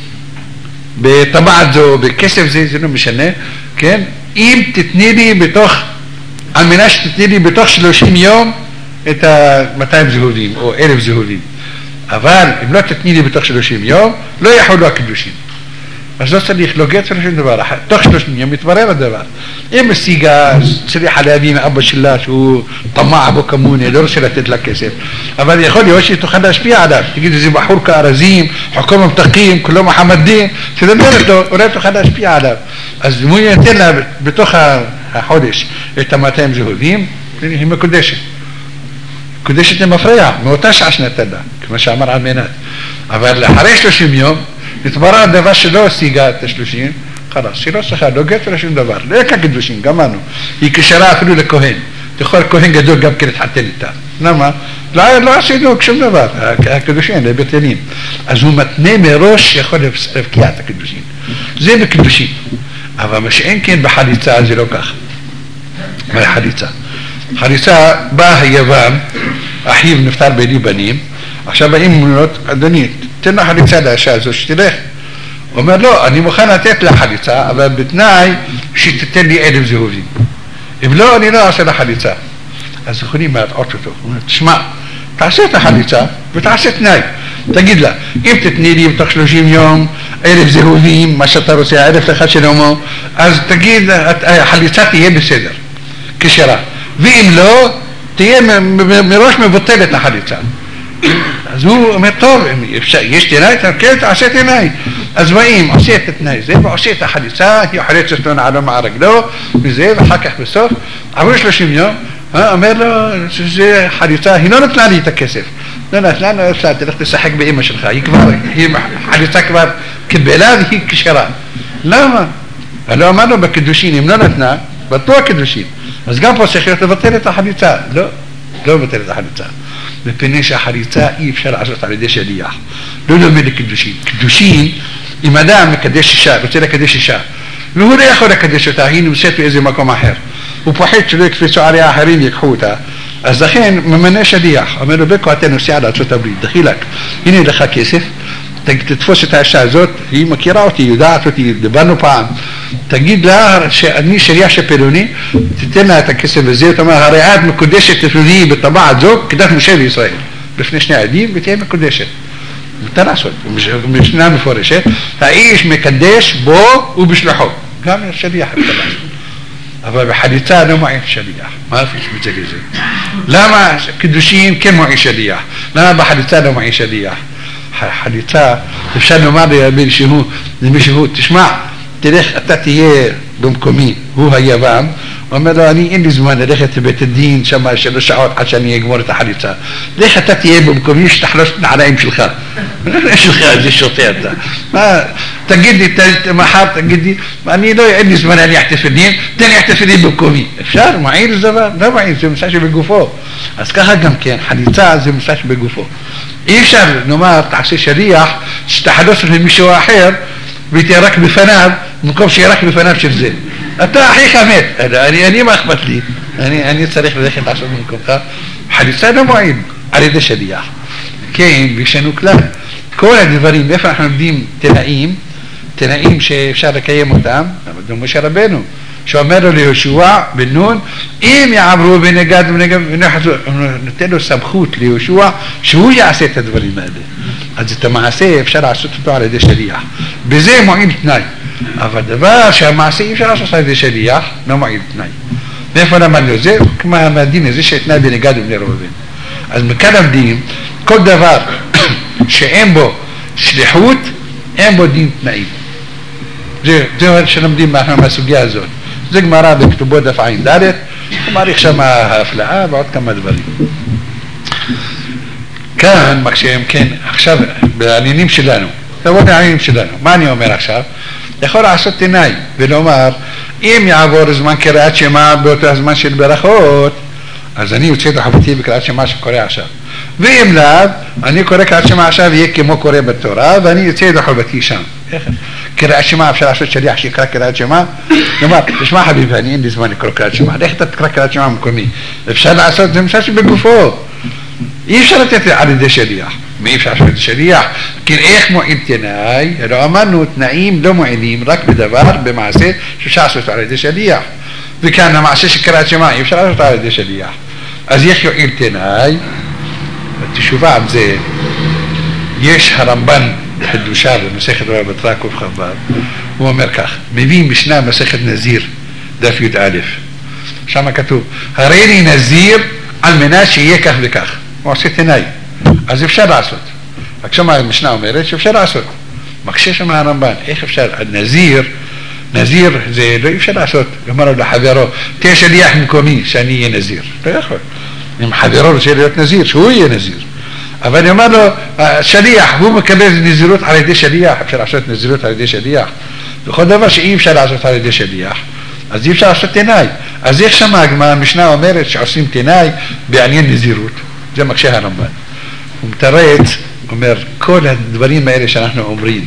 بطبعة زو بكسف زي زنو مشانه كان إيم تتنيلي بتوخ عمناش تتنيلي بتوخ 30 يوم انت 200 زهودين او 1000 زهودين افال ابنو تتنيلي بتوخ 30 يوم لا يحولوا كدوشين بس ده صديق لو جيت 30 دبار توخ 30 يوم يتبرر دبار ايم السيجا سري حلابين ابو شلاش وطماع ابو كموني درس لا تتلك كسب افال ياخذ يوشي تخدش فيه عذاب تجي زي بحور كارزيم حكومه تقييم كلهم محمدين تدبرته ولا تخدش فيه عذاب الزمويه تلا بتوخ حودش التماتين زهودين هي ما كدش مفريعه ما وتاش عشان تلا كما شامر على المينات افال حريش 30 يوم يتبرع دفاش لو سيجات 30 خلاص سيرو سخادو جت 30 دبار ليك كدوشين كمانو يكشرا فلو لكوهين تخور كوهين جدو جاب كده حتى انت نما لا سيدو كشم دبار كدوشين لبتنين ازوم تنمي روش ياخذ في كيات كدوشين زي بكدوشين اما مش يمكن بحديثه زيروكخ ما حديثه با هي بام احيب نفتر بدي بنيم عشان بقيم منوت الدنيا تنا حديثه لا شاذ اشتريه وما لا اني مخانا تطلع حديثه ابا بتناي شي تتلي 1000 زهورين ابلو اني لا عشان حديثه ازخني ما تعطته تسمع تعسيت حديثه بتعسيت ناي تجد لا امتى تنيلي بتخلوجيم يوم 1000 زهورين ما شطروا ساعه 1000 خشنومو از تجد حديثاتي هي بسدر كشرا بيملو تيم مروش مبطلت حديثه زو مطور يشتري كيف عشيت ناي ازوائم عشيت تناي زي عشيت حديثه هي حريتشتون على مع رجله زي حكى بسوف عمرش 30 يوم ها امر زي حديثه هنا نطلع لي تكسف لا تلقى تسحق باي مش الخاي كبار هي حديثه كبار كبلاد هي كشرا لا ما له بكدوشين مننا بتوع كدوشين بس قام سخيت بطلت حديثه لا بطلت حديثه ببنيشة حريتها يفشل 10 على ديش دياح لولو ملك كدوشين إما دام كديش الشاب قلت لك كديش الشاب هو ده ياخذ كديش تاهين وسيت إذا ما كم أحر وبحيث شليك في سؤال آخرين يكحوتها الزخين ممناش دياح أمرو بك وعتنو سيادة شو تبريد دخيلك هنا دخل كيسف تتفوس تاع زوت هي مكيراوتي يداتي دبانو بان تجد لها اني شريعه شبيروني تتنا تكسب الزيت ما هريات مكدشه تفريدي بالطباعه زوك كده مش اسرائيل بفنشنا قديم بتعمل مكدشه تناسل مش نعمل فرشه تعيش مكدش بو وبشلحو قام الشريعه الثلاث ابا بحديثه انا معي شريعه ما فيش متجوزين لا ما كدوشين كم معي شريعه لا بحديثه انا معي شريعه حديثة تفشلوا ماذا بيشهو تسمع تاريخ أتاتي بمكمين هو هيابان وما أني إني زمان دخلت بيت الدين شما شعور عشان يجمر حديثة ليش أتاتي بمكمين تحرصنا على يمشي الخال إيش الخال دي الشرطيات ده ما تجدي ما حاب تجدي أني لا إني زمان أني يحتفل الدين تاني يحتفل بمكمين إفشار معين الزمان لا معين زي مساش بيجوفوه أسكاها جم كان حديثة زي مساش بيجوفوه يفشل إنه ما تعسي شريح تحدث في مش واحد بيترك بفنان مقابش يركب بفنان شيء زين أنت حقيقة مات أنا ما أخبت لي أنا صريح بداخل عشان منكم حديثنا معين على ده شريح كين بيشانو كلام كل هذه الفريم يفهم إحنا بديم تنايم شاركية مهتم بدهم مشاربينه شو عملوا ليهوشع بالنون إيم يعبروا بنجاد ونحزو نتلو سبخوت ليهوشع شو يعسى تدبري ماذا هذا تمعسى في شرع ستة على ده شريعة بزي معين تناي אבל דבר שהמעשה אי אפשר לעשות על ידי שליח, לא מועיל תנאי. מאיפה למדנו זה? כמו המדין הזה שתנאי בנגד ובני ראובן. אז מכאן למדים, כל דבר שאין בו שליחות, אין בו דין תנאים. זה שלמדים מהסוגיה הזאת. זה גמרא בכתובות דף עין ד', הוא מעריך שם ההפלאה ועוד כמה דברים. כאן, מקשיבים, כן, עכשיו, בעניינים שלנו, תבוא בעניינים שלנו, מה אני אומר עכשיו? יכול לעשות תנאי ולומר, אם יעבור זמן קריאת שמע באותו הזמן של ברכות, אז אני יוצא את חובתי בקריאת שמע שקורא עכשיו. ואם לאו, אני קורא קריאת שמע עכשיו, יהיה כמו קורא בתורה, ואני יוצא את חובתי שם. קריאת שמע, אפשר לעשות שליח שיקרא קריאת שמע? כלומר, תשמע חביבי, אני אין לי זמן לקרוא קריאת שמע, לך אתה תקרא קריאת שמע מקומי. אפשר לעשות, זה משהו שבגופו. אי אפשר לתת על ידי שליח. מי אפשר לעשות שליח? כי איך מועיל תנאי? לא אמרנו, תנאים לא מועילים, רק בדבר, במעשה, שאפשר לעשות על ידי שליח. וכאן המעשה של קריאת שמע, אי אפשר לעשות על ידי שליח. אז איך יועיל תנאי? תשובה על זה, יש הרמב"ן בחידושיו במסכת בבא בתרא קכ"ו, הוא אומר כך, מביא משנה מסכת נזיר, דף י"א, שם כתוב, הרי לי נזיר על מנת שיהיה כך וכך, הוא עושה תנאי, אז אפשר לעשות. רק שם המשנה אומרת שאפשר לעשות, מקשה שם הרמב"ן, איך אפשר? נזיר זה לא אפשר לעשות, אמר לו לחברו, תהיה שליח מקומי שאני אהיה נזיר, לא יכול. אם חברו רוצה להיות נזיר, שהוא יהיה נזיר. אבל אני אומר לו, שליח, הוא מקבל נזירות על ידי שליח, אפשר לעשות נזירות על ידי שליח. וכל דבר שאי אפשר לעשות על ידי שליח, אז אי אפשר לעשות תנאי. אז איך שמה, המשנה אומרת שעושים תנאי בעניין נזירות. זה מקשה הרמב"ן. הוא מתרץ, אומר, כל הדברים האלה שאנחנו אומרים,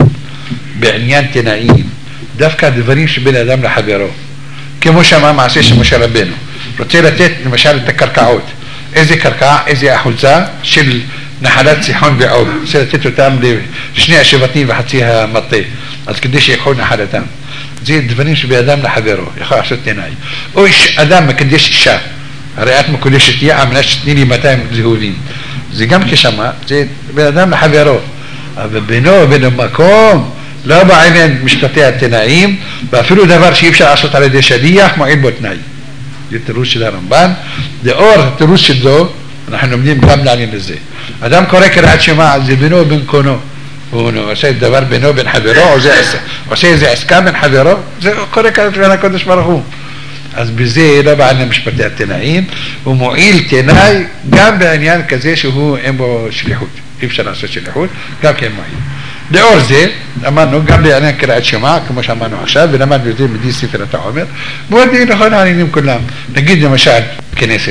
בעניין תנאים, דווקא דברים שבין אדם לחברו. כמו שמה מעשה של משה רבנו. רוצה לתת למשל את הקרקעות. איזה קרקע, איזה אחוזה של נחלת סיחון ועוג. רוצה לתת אותם לשני השבטים וחצי המטה. אז כדי שיקחו נחלתם. זה דברים שבין לחברו, יכול לעשות תנאי. או אדם מקדש אישה. הרי את מקודשת יעם, תני לי 200 זהובים. זה גם כשמה, זה בין אדם לחברו. אבל בינו ובין המקום, לא בעניין משפטי התנאים, ואפילו דבר שאי אפשר לעשות על ידי שליח, מועיל בו תנאי. זה תירוץ של הרמב"ן, לאור התירוץ שלו, אנחנו לומדים גם לעניין לזה. אדם קורא קריאת שמע, זה בינו ובין קונו, הוא עושה דבר בינו בין חברו, עושה איזה עסקה בין חברו, זה קורא קריאת שמע הקודש ברוך הוא. אז בזה לא בעניין משפטי התנאים, הוא מועיל תנאי גם בעניין כזה שהוא אין בו שליחות, אי אפשר לעשות שליחות, גם כן מועיל. לאור זה, אמרנו גם בעניין קריאת שמע, כמו שאמרנו עכשיו, ולמדנו את זה מדין ספר העומר, ועוד נכון העניינים כולם. נגיד למשל, כנסת,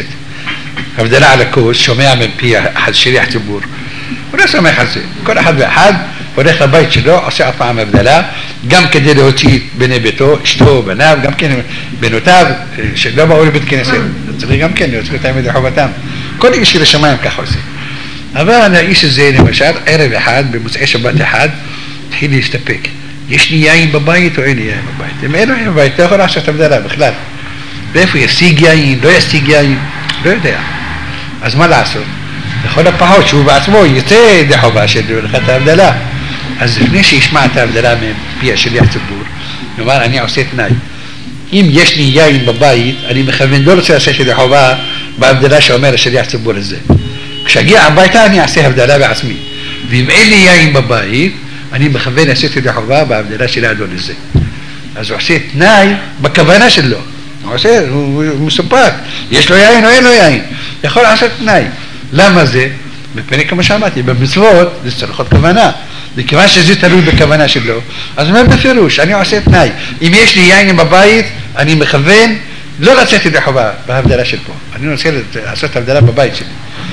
הבדלה על הכוס, שומע מפי שליח ציבור, הוא לא סומך על זה. כל אחד ואחד הולך לבית שלו, עושה אף פעם הבדלה, גם כדי להוציא בני ביתו, אשתו, בניו, גם כן בנותיו, שלא באו לבית כנסת, צריך גם כן להוציא אותם ידי חובתם. כל איש של השמיים כך עושה. אבל האיש הזה, למשל, ערב אחד, במוצאי שבת אחד, התחיל להסתפק. יש לי יין בבית או אין לי יין בבית? אם אין לו יין בבית, לא יכול לעשות הבדלה בכלל. ואיפה ישיג יין, לא ישיג יין, לא יודע. אז מה לעשות? לכל הפחות שהוא בעצמו יצא ידי חובה שלו לך את ההבדלה. אז לפני שישמע את ההבדלה מפי השליח ציבור, נאמר, אני עושה תנאי. אם יש לי יין בבית, אני מכוון לא רוצה לעשות ידי חובה בהבדלה שאומר השליח ציבור הזה. כשאגיע הביתה אני אעשה הבדלה בעצמי. ואם אין לי יין בבית, אני מכוון לעשות ידי חובה בהבדלה של האדון לזה. אז הוא עושה תנאי בכוונה שלו. הוא מסופק. יש לו יין או אין לו יין. יכול לעשות תנאי. למה זה? מפני כמו שאמרתי, במצוות זה צריך להיות כוונה. וכיוון שזה תלוי בכוונה שלו, אז מה בפירוש? אני עושה תנאי. אם יש לי יין בבית, אני מכוון לא לצאת ידי חובה בהבדלה של פה. אני רוצה לעשות הבדלה בבית שלי.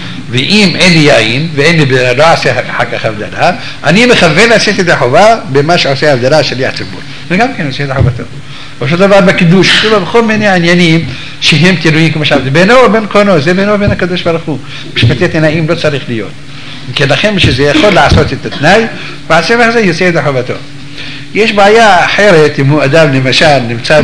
ואם אין לי יין, ואין לי, לא עושה אחר כך הבדלה, אני מכוון לצאת ידי חובה במה שעושה הבדלה של הציבור. וגם כן עושה ידי חובתו. אותו דבר בקידוש, בכל מיני עניינים שהם תלויים כמו שאמרתי, בינו ובין קונו, זה בינו ובין הקדוש ברוך הוא. משפטי תנאים לא צריך להיות. כי לכם שזה יכול לעשות את התנאי, והצבע הזה יוצא ידי חובתו. יש בעיה אחרת אם הוא אדם למשל נמצא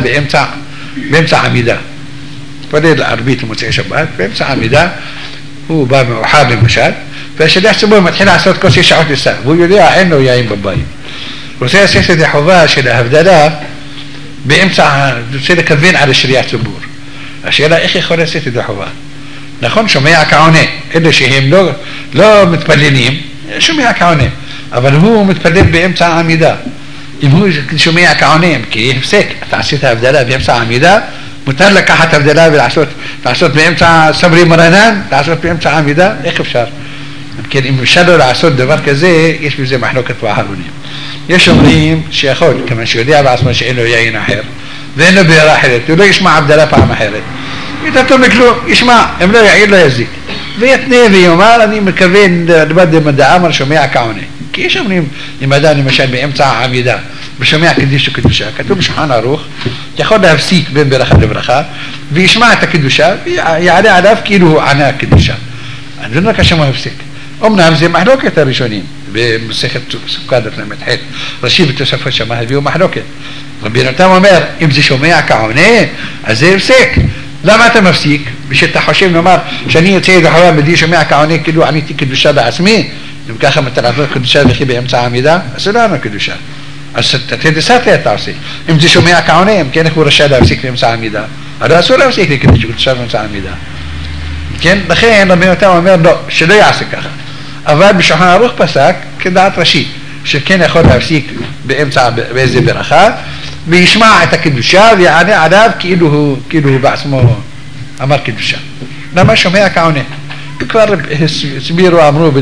באמצע עמידה. פועל ערבית ומוצאי שבת, באמצע עמידה, הוא בא מאוחר למשל, והשליח ציבור מתחיל לעשות כל 6 שעות לסע, והוא יודע אין לו יין בבית. רוצה לעשות ידי חובה של ההבדלה באמצע, רוצה לכוון על שליח ציבור. השאלה איך יכול לעשות ידי חובה? נכון, שומע כעונה, אלה שהם לא מתפללים, שומע כעונה, אבל הוא מתפלל באמצע העמידה. אם הוא שומע כעונה, כי הפסק, אתה עשית הבדלה באמצע העמידה, מותר לקחת הבדלה ולעשות באמצע סברי מרנן, לעשות באמצע העמידה, איך אפשר? כן, אם אפשר לו לעשות דבר כזה, יש בזה מחלוקת באחרונים. יש אומרים שיכול, כיוון שיודע בעצמו שאין לו יין אחר, ואין לו בעירה אחרת, הוא לא ישמע הבדלה פעם אחרת. יתתו מכלום, ישמע, אם לא יעיר לא יזיק. ויתנה ויאמר, אני מכוון לבד מדעה, אבל שומע כעונה. כי יש אומרים, אם אדם למשל באמצע העמידה, ושומע קדיש וקדושה, כתוב בשולחן ערוך, יכול להפסיק בין ברכה לברכה, וישמע את הקדושה, ויעלה עליו כאילו הוא ענה קדישה. אני לא יודע כשם הוא הפסיק. אמנם זה מחלוקת הראשונים, במסכת סוכה דף ל"ח, רש"י בתוספות שמה הביאו מחלוקת. רבי נתן אומר, אם זה שומע כעונה, אז זה הפסק. למה אתה מפסיק? ושאתה חושב, נאמר, שאני יוצא ידי חובה בדי שומע כעונה, כאילו עניתי קדושה בעצמי, אם ככה מטרתו קדושה וכי באמצע העמידה, אז זה לא ענה קדושה. אז תדסת אתה עושה. אם זה שומע כעונה, אם כן הוא רשאי להפסיק באמצע העמידה, אבל אסור להפסיק לקדושה באמצע העמידה. כן? לכן רבי נתן אומר, לא, שלא יעשה ככה. אבל בשולחן ערוך פסק כדעת רש"י, שכן יכול להפסיק באמצע באיזה ברכה, וישמע את הקדושה ויענה עליו כאילו הוא בעצמו אמר קדושה. למה שומע כעונה? כבר הסבירו, אמרו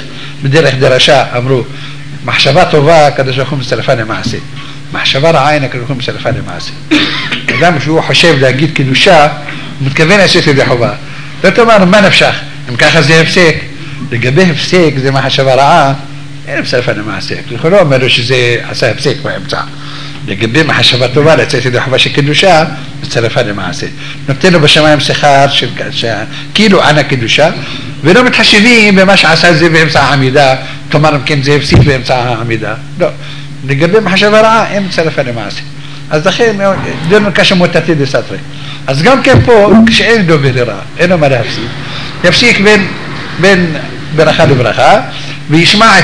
בדרך דרשה, אמרו, מחשבה טובה הקדוש ברוך הוא מצטרפה למעשה, מחשבה רעה הקדוש ברוך הוא מצטרפה למעשה. אדם שהוא חושב להגיד קדושה, הוא מתכוון לעשות ידי חובה. לא תאמר, מה נפשך? אם ככה זה הפסק. לגבי הפסק זה מחשבה רעה, אין מצטרפה למעשה. הוא לא אומר לו שזה עשה הפסק באמצע. לגבי מחשבה טובה לצאת ידי חובה של קדושה, מצטרפה למעשה. נותן לו בשמיים שכר כאילו ענה קדושה, ולא מתחשבים במה שעשה זה באמצע העמידה, כלומר, כן זה הפסיק באמצע העמידה. לא. לגבי מחשבה רעה, אין מצטרפה למעשה. אז לכן, דנו כשם מוטטי דסתרי. אז גם כן פה, כשאין לו ברירה, אין לו מה להפסיק. יפסיק בין ברכה לברכה, וישמע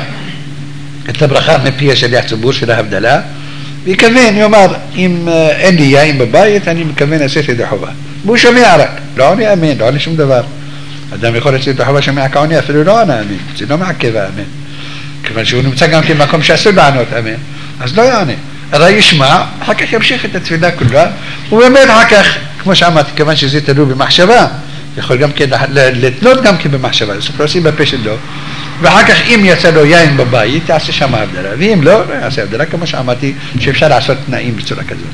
את הברכה מפי השליח ציבור של ההבדלה, ויקוון, יאמר, אם אין לי יין בבית, אני מכוון לעשות ידי חובה. והוא שומע רק, לא עונה אמן, לא עונה שום דבר. אדם יכול לעשות ידי חובה שומע כעונה, אפילו לא עונה אמן, זה לא מעכב האמן. כיוון שהוא נמצא גם כמקום שאסור לענות אמן, אז לא יענה. אלא ישמע, אחר כך ימשיך את התפילה כולה, ובאמת אחר כך, כמו שאמרתי, כיוון שזה תלוי במחשבה, יכול גם כן לתלות גם כן במחשבה, זאת אומרת, עושים בפה שלו, ואחר כך אם יצא לו יין בבית, יעשה שם הבדלה, ואם לא, לא יעשה הבדלה, כמו שאמרתי, שאפשר לעשות תנאים בצורה כזאת.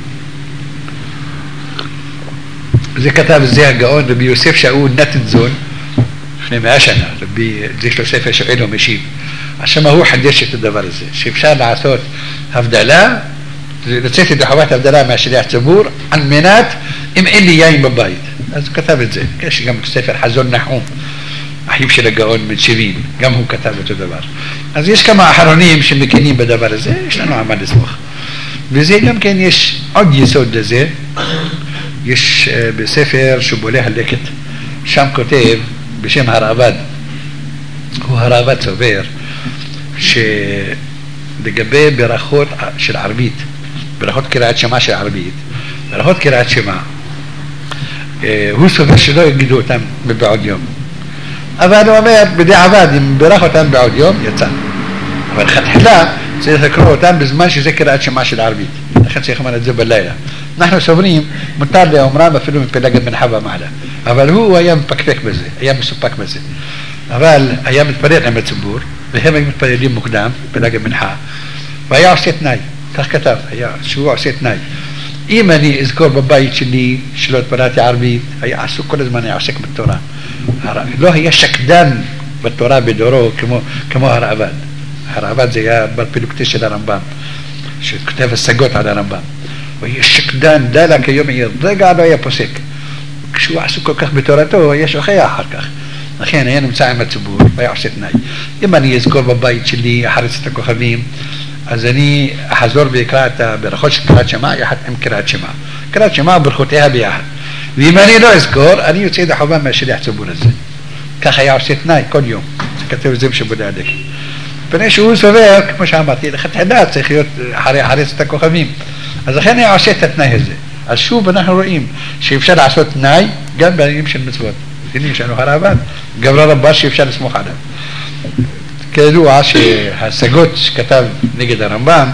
זה כתב זה הגאון, רבי יוסף שאול נתנזון, לפני 100 שנה, זה יש לו ספר שואל ומשיב, השם הוא חדש את הדבר הזה, שאפשר לעשות הבדלה, לצאת את חובת הבדלה מהשליח ציבור, על מנת אם אין לי יין בבית. אז הוא כתב את זה. יש גם ספר חזון נחום, אחיו של הגאון בן 70, גם הוא כתב אותו דבר. אז יש כמה אחרונים שמכינים בדבר הזה, יש לנו עמל לסמוך. וזה גם כן יש עוד יסוד לזה, יש בספר שבולה הלקט, שם כותב בשם הרעב"ד, הוא הרעב"ד סובר, שלגבי ברכות של ערבית, ברכות קריאת שמע של ערבית, ברכות קריאת שמע, הוא סובר שלא יגידו אותם בעוד יום. אבל הוא אומר, בדיעבד, אם ברך אותם בעוד יום, יצא. אבל תחילה צריך לקרוא אותם בזמן שזה קריאת שמע של ערבית. לכן צריך לומר את זה בלילה. אנחנו סוברים, מותר לאומרם אפילו מפלגת בן חווה מעלה. אבל הוא היה מפקפק בזה, היה מסופק בזה. אבל היה מתפלל עם הציבור, והם היו מתפללים מוקדם, פלגת מנחה, והיה עושה תנאי, כך כתב, שהוא עושה תנאי. אם אני אזכור בבית שלי שלא התפללתי ערבית, היה עסוק כל הזמן, היה עוסק בתורה. לא היה שקדן בתורה בדורו כמו הרעב"ד. הרעב"ד זה היה בפילוגתא של הרמב"ם, שכתב השגות על הרמב"ם. הוא היה שקדן, דלק היום עיר, רגע לא היה פוסק. כשהוא עסוק כל כך בתורתו, הוא היה שוכח אחר כך. לכן היה נמצא עם הציבור, והיה עושה תנאי. אם אני אזכור בבית שלי, אחרץ את הכוכבים, אז אני אחזור ויקרא את הברכות של קריאת שמע יחד עם קריאת שמע. קריאת שמע וברכותיה ביחד. ואם אני לא אזכור, אני יוצא ידי חובה מהשליח ציבור הזה. כך היה עושה תנאי כל יום. זה כתב את זה בשבוע הדק. פני שהוא סובר, כמו שאמרתי, לכתחילה צריך להיות חריצת הכוכבים. אז לכן היה עושה את התנאי הזה. אז שוב אנחנו רואים שאפשר לעשות תנאי גם בעניינים של מצוות. הנה יש לנו הרעב"ד, גברא רבה שאפשר לסמוך עליו. כידוע שההשגות שכתב נגד הרמב"ם,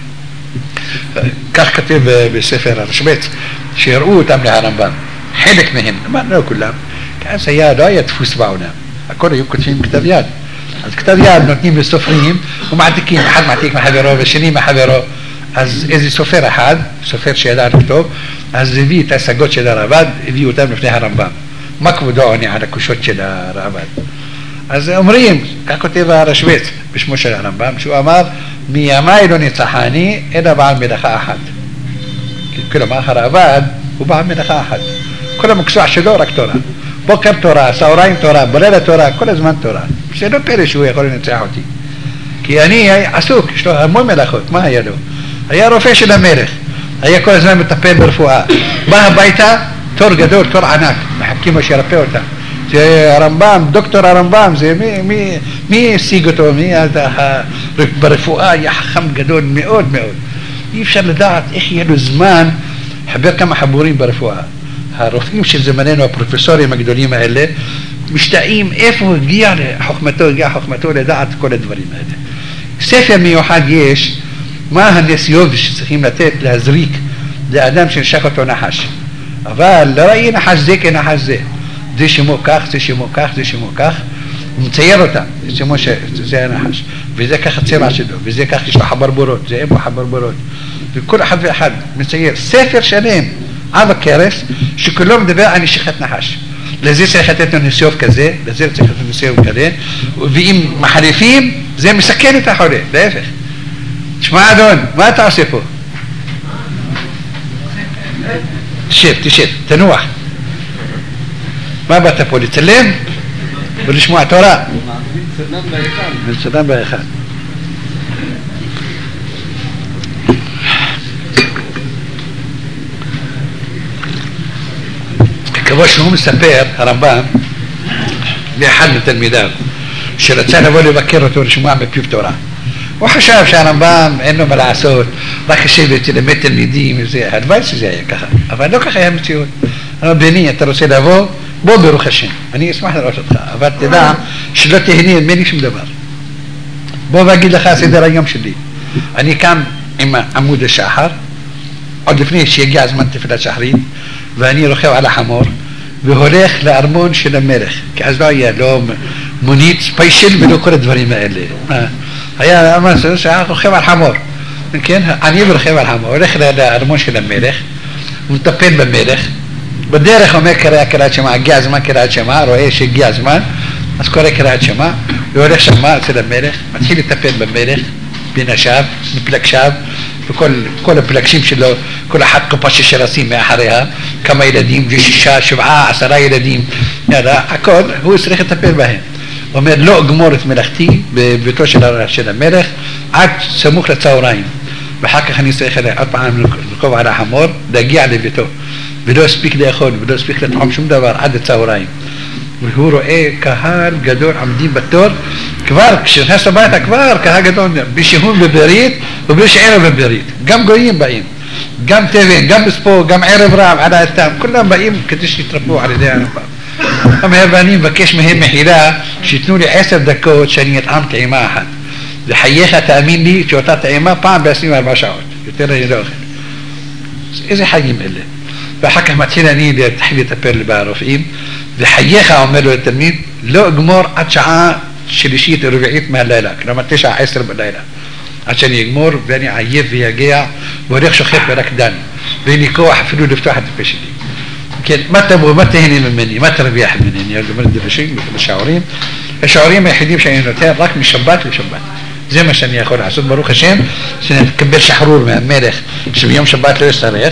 כך כתב בספר הרשב"ץ, שהראו אותם להרמב"ם, חלק מהם, לא כולם, כי אז לא היה דפוס בעולם, הכל היו כותבים כתב יד. אז כתב יד נותנים לסופרים ומעתיקים, אחד מעתיק מחברו ושני מחברו. אז איזה סופר אחד, סופר שידע לכתוב, אז הביא את ההשגות של הרעב"ד, הביא אותם לפני הרמב"ם. מה כבודו עונה על הקושות של הרעב"ד? אז אומרים, כך כותב הרשב"ץ בשמו של הרמב"ם, שהוא אמר, מימיי לא ניצחני, אלא בעל מלאכה אחת. כלומר, הרעב"ד הוא בעל מלאכה אחת. כל המקצוע שלו רק תורה. בוקר תורה, צהריים תורה, בלילה תורה, כל הזמן תורה. זה לא פלא שהוא יכול לנצח אותי. כי אני עסוק, יש לו המון מלאכות, מה היה לו? היה רופא של המלך, היה כל הזמן מטפל ברפואה. בא הביתה, תור גדול, תור ענק, מחכים לו שירפא אותה. זה הרמב"ם, דוקטור הרמב"ם, זה מי השיג אותו, ברפואה היה חכם גדול מאוד מאוד. אי אפשר לדעת איך יהיה לו זמן לחבר כמה חבורים ברפואה. הרופאים של זמננו, הפרופסורים הגדולים האלה, משתאים איפה הגיע חוכמתו לדעת כל הדברים האלה. ספר מיוחד יש, מה הנסיוב שצריכים לתת, להזריק לאדם שנשך אותו נחש. אבל לא ראי נחש זה כנחש זה. זה שמו כך, זה שמו כך, זה שמו כך. הוא מצייר אותם, זה שמו שזה הנחש. וזה כך הצבע שלו, וזה כך יש לו חברבורות, זה אין בו חברבורות. וכל אחד ואחד מצייר ספר שלם עב הכרס, שכולו מדבר על נשיכת נחש. לזה צריך לתת לו ניסיוב כזה, לזה צריך לתת לו ניסיוב כזה, ואם מחליפים, זה מסכן את החולה, להפך. תשמע אדון, מה אתה עושה פה? תשב, תנוח. מה באת פה, לצלם? ולשמוע תורה? לצלם באחד. כמו שהוא מספר, הרמב"ם, לאחד מתלמידיו, שרצה לבוא לבקר אותו לשמוע מפיו תורה. הוא חשב שהרמב"ם אין לו מה לעשות, רק לשבת ללמד תלמידים וזה, הלוואי שזה היה ככה, אבל לא ככה היה מציאות. אמר, בני, אתה רוצה לבוא? בוא ברוך השם, אני אשמח לראות אותך, אבל תדע שלא תהנה ממני שום דבר. בוא ואגיד לך סדר היום שלי. אני קם עם עמוד השחר, עוד לפני שיגיע הזמן תפילת שחרית, ואני רוכב על החמור, והולך לארמון של המלך, כי אז לא היה לא מונית, ספיישל ולא כל הדברים האלה. היה אמר שהיה רוכב על חמור, כן? אני רוכב על חמור, הולך לארמון של המלך, הוא מטפל במלך, בדרך אומר קריאת שמע, הגיע הזמן קריאת שמע, רואה שהגיע הזמן, אז קורא קריאת שמע, והולך שמע אצל המלך, מתחיל לטפל במלך, בנשיו, בפלגשיו, וכל הפלגשים שלו, כל אחד קופה שרצים מאחריה, כמה ילדים, 6, 7, 10 ילדים, הכל, הוא צריך לטפל בהם. הוא אומר, לא אגמור את מלאכתי בביתו של המלך, עד סמוך לצהריים. ואחר כך אני צריך עוד פעם לקרוב על החמור, להגיע לביתו, ולא הספיק לאכול, ולא הספיק לטעום שום דבר עד לצהריים. והוא רואה קהל גדול עמדים בתור, כבר כשנכנס הביתה כבר קהל גדול, בשהון בברית ובש ערב בברית, גם גויים באים, גם תבן, גם בספור, גם ערב רב על האתם, כולם באים כדי שיתרפו על ידי הרמב"ם. אמר, ואני מבקש מהם מחילה שיתנו לי 10 דקות שאני אטעם טעימה אחת, וחייך תאמין לי שאותה טעימה פעם ב-24 שעות, יותר אני לא אוכל. איזה חיים אלה? ואחר כך מתחיל אני להתחיל לטפל ברופאים, וחייך, אומר לו לתלמיד, לא אגמור עד שעה שלישית או רביעית מהלילה, כלומר 9-10 בלילה, עד שאני אגמור ואני עייף ויגע והולך שוכב ברקדן, ואין לי כוח אפילו לפתוח את הפה שלי. כן, מה תבוא, מה תהנה ממני, מה תרוויח ממני? אני אומר את זה בשיעורים, השיעורים היחידים שאני נותן רק משבת לשבת. זה מה שאני יכול לעשות, ברוך השם, שנקבל שחרור מהמלך, שביום שבת לא יצטרך,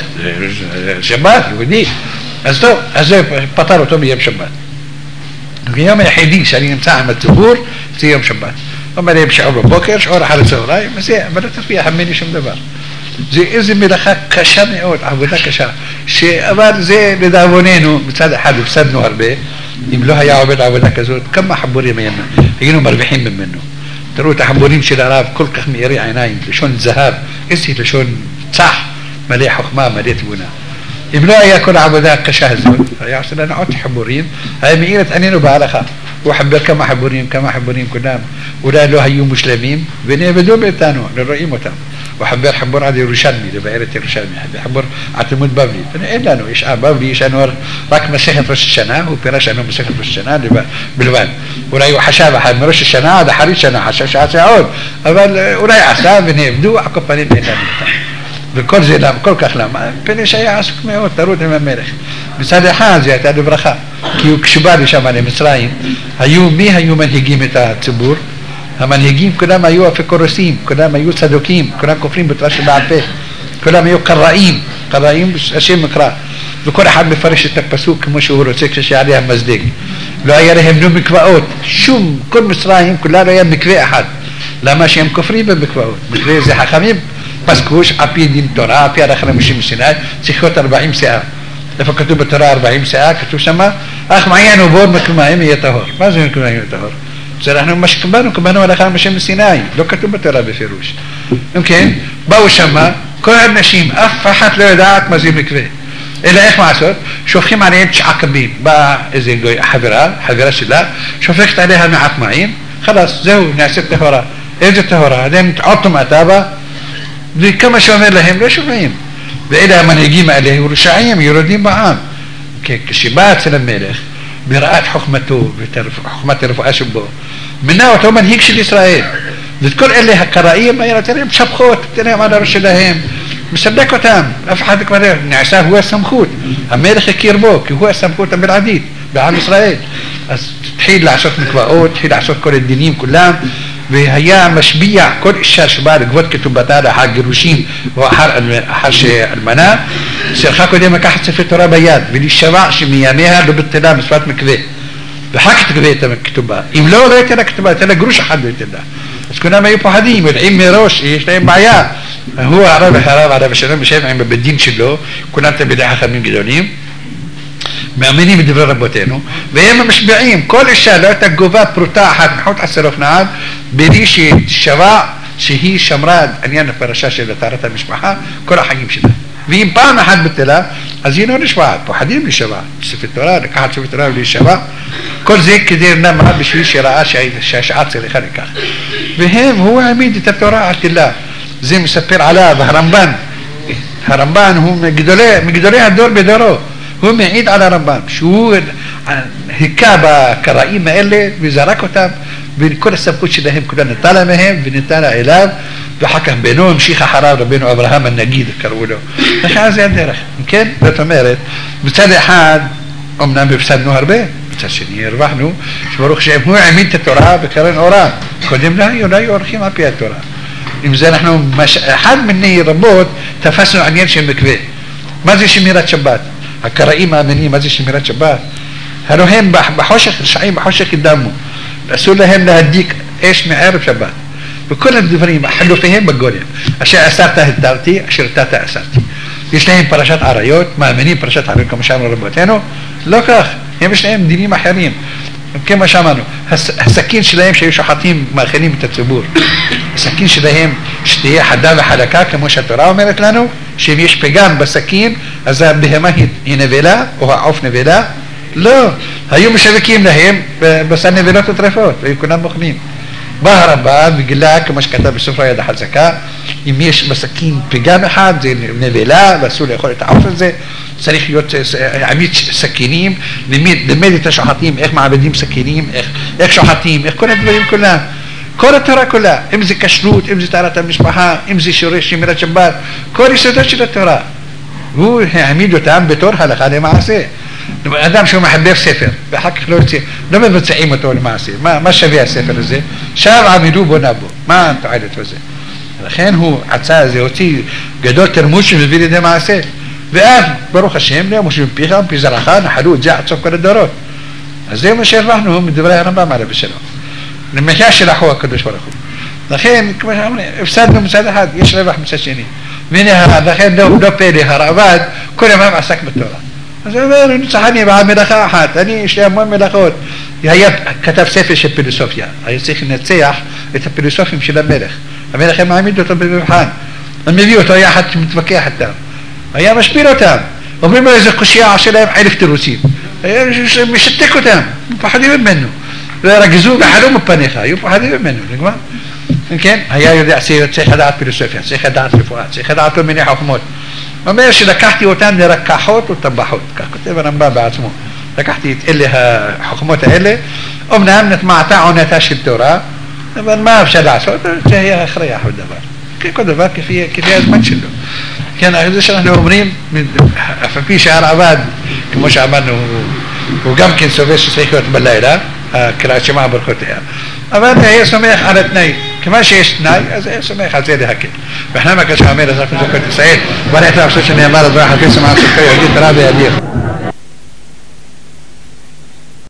שבת, יהודי. אז טוב, אז זה פטר אותו ביום שבת. ביום היחידי שאני נמצא עם הציבור, זה יום שבת. אומר להם שיעור בבוקר, שיעור אחר הצהריים, וזה, אבל לא תרוויח ממני שום דבר. זה איזו מלאכה קשה מאוד, עבודה קשה, אבל זה לדאבוננו, מצד אחד הפסדנו הרבה, אם לא היה עובד עבודה כזאת, כמה חבורים היינו מרוויחים ממנו. תראו את החמורים של הרב כל כך מאירי עיניים, לשון זהב, איזה לשון צח, מלא חוכמה, מלא תבונה. אם לא היה כל העבודה הקשה הזאת, היה עושה לנו עוד חמורים, היה מאיר את עינינו בהלכה. הוא חבר כמה חמורים כולם, אולי לא היו מושלמים, ונעבדו מאיתנו, לא רואים אותם. הוא חבר חמור עד ירושלמי, לבארת ירושלמי, חבר עד תלמוד בבלי. אין לנו, יש בבלי, יש לנו רק מסכת ראש השנה, הוא פירש לנו מסכת ראש השנה בלבד. אולי הוא חשב מראש השנה עד אחרית שנה, חשב שעשה עוד, אבל אולי עשה ונעבדו, על כל פנים אין לנו אותם. וכל זה למה, כל כך למה? פני שהיה עסוק מאוד, תרות עם המלך. מצד אחד זה הייתה לברכה, כי כשבא לשם למצרים, מי היו מנהיגים את הציבור? המנהיגים כולם היו אפיקורסים, כולם היו צדוקים, כולם כופרים בתורה שבעל פה, כולם היו קראים, השם מקרא, וכל אחד מפרש את הפסוק כמו שהוא רוצה כשיעלה המזלג. לא היה להם לא מקוואות, כל מצרים כולה לא היה מקווה אחד. למה שהם כופרים במקוואות? מקווה זה חכמים, פסקוש, על פי דין תורה, על פי הלכה למשה מסיני, צריך להיות 40 שאה. איפה כתוב בתורה 40 שאה? כתוב שמה, אך מעיין ובור מקומיים יהיה טהור. מה זה מקומיים יהיה טהור? זה אנחנו מה שקבלנו הלכה למשה מסיני, לא כתוב בתורה בפירוש. כן, באו שמה, כל האנשים, אף אחת לא יודעת מה זה מקווה. אלא איך מעשות? שופכים עליהם 9 קבים. באה איזה חברה שלה, שופכת עליה מעט מים, חלס, זהו, נעשית טהורה. איזה טהורה? הם עוד טומאתה בה, וכמה שאומר להם לא שומעים. ואלה המנהיגים האלה היו רשעים, יורדים בעם. כשבא אצל המלך, בראת חוכמתו וחוכמת הרפואה שבו, מינה אותו מנהיג של ישראל. ואת כל אלה הקראים, היה נותן להם שבחות, נותן להם על הראש שלהם, מסדק אותם. אף אחד כבר נעשה, הוא הסמכות. המלך הכיר בו, כי הוא הסמכות הבלעדית בעם ישראל. אז התחיל לעשות מקוואות, התחיל לעשות כל הדינים כולם, והיה משביע כל אישה שבאה לגבות כתובתה לאחר גירושים או אחר שאלמנה, צריכה קודם לקחת ספר תורה ביד ולהישבע שמימיה לא בטלה מצוות מקווה, ואחר כך תגבה את הכתובה. אם לא ייתן לה כתובה, ייתן לה גרוש אחד לא ייתן לה. אז כולם היו פוחדים, יודעים מראש שיש להם בעיה. הוא הרב השלום יושב עם בבית דין שלו, כולם תלמידי חכמים גדולים, מאמינים בדברי רבותינו, והם המשביעים. כל אישה לא הייתה גובה פרוטה אחת מחוץ 10 אופניים בלי ששווה שהיא שמרה עניין הפרשה של טהרת המשפחה כל החיים שלה. ואם פעם אחת בטלה, אז היא לא נשבעת. פוחדים לשבע ספר תורה, לקחת ספר תורה ולשבע. כל זה כדי למה בשביל שראה שהשעה צריכה לכך. הוא העמיד את התורה על תלה. זה מספר עליו הרמב"ן הוא מגדולי הדור בדורו. הוא מעיד על הרמב"ם, שהוא היכה בקראים האלה וזרק אותם, וכל הסמכות שלהם כולה נטה לה מהם ונטה לה אליו, ואחר כך בנו המשיך אחריו רבנו אברהם הנגיד, קראו לו. לכן זה הדרך, כן? זאת אומרת, מצד אחד, אמנם הפסדנו הרבה, מצד שני הרווחנו, שברוך שם הוא העמיד את התורה בקרן אורה, קודם לה היו עורכים על פי התורה. עם זה אנחנו, אחד מיני רבות, תפסנו עניין של מקווה. מה זה שמירת שבת? הקראים מאמינים, מה זה שמירת שבת? הלוא הם בחושך, רשעים בחושך ידמו. אסור להם להדליק אש מערב שבת. וכל הדברים, חלופיהם בגולם. אשר אסרת התרתי, אשר תתה אסרתי. יש להם פרשת עריות, מאמינים פרשת עריות כמו שאמרו רבותינו? לא כך, יש להם דינים אחרים. כמו שאמרנו, הסכין שלהם שהיו שוחטים מאכילים את הציבור. הסכין שלהם שתהיה חדה וחלקה, כמו שהתורה אומרת לנו, שאם יש פגם בסכין, אז הבהמה היא נבלה, או העוף נבלה. לא, היו משווקים להם בשר נבלות וטרפות, והיו כולם מוכנים. בא הרמב"ם וגילה, כמו שכתב בספר יד החזקה, אם יש בסכין פגם אחד, זה נבלה, ואסור לאכול את העוף הזה, צריך להיות עמיד סכינים, למד את השוחטים, איך מעבדים סכינים, איך שוחטים, איך כל הדברים כולם. כל התורה כולה, אם זה כשרות, אם זה טהרת המשפחה, אם זה שמירת שבת, כל יסודות של התורה. הוא העמיד אותם בתור הלכה למעשה. אדם שהוא מחבר ספר, ואחר כך לא מבצעים אותו למעשה. מה שווה הספר הזה? שם עמידו בו נבו. מה התועלת בזה? לכן הוא עצה, זה הוציא גדול תרמוש שמביא לידי מעשה. ואז, ברוך השם, לא מושבים פיך, מפי זרעך, נחלו את זה עד סוף כל הדורות. אז זה מה שהרווחנו מדברי הרמב"ם עליו בשלום. למחיה של אחו הקדוש ברוך הוא. לכן, כמו שאמרנו, הפסדנו מצד אחד, יש רווח מצד שני. והנה, לכן לא פלא, הרעב"ד, כל ימיו עסק בתורה. אז נצחני בעל מלאכה אחת, יש לי המון מלאכות. היה כתב ספר של פילוסופיה, היה צריך לנצח את הפילוסופים של המלך. המלך היה מעמיד אותו במבחן, הם מביא אותו יחד שמתווכח איתם, היה משפיל אותם, אומרים לו איזה קושייה שלהם 1000 תירוצים, היה משתק אותם, פחדים ממנו, ורגזו וחלו מפניך, היו פחדים ממנו, נגמר? כן, היה יודע, צריך לדעת פילוסופיה, צריך לדעת רפואה, צריך לדעת כל מיני חוכמות. הוא אומר שלקחתי אותם לרקחות וטבחות, כך כותב הרמב"ם בעצמו. לקחתי את אלה החוכמות האלה, אמנם נטמעתה עונתה של תורה, אבל מה אפשר לעשות? זה היה הכרח בדבר. כן, כל דבר כפי הזמן שלו. כן, זה שאנחנו אומרים, אף על פי שהרעב"ד, כמו שאמרנו, הוא גם כן סובר שצריך להיות בלילה, קריאת שמע ברכותיה. אבל היה סומך על התנאי. כמה שיש תנאי, אז היה סומך על זה להקל. ואחנמה כשאומר, אז אנחנו זוכר את ישראל, ואני אתן לעשות שנאמר הדבר חפי סמען סופר יהודית רבי אדיר.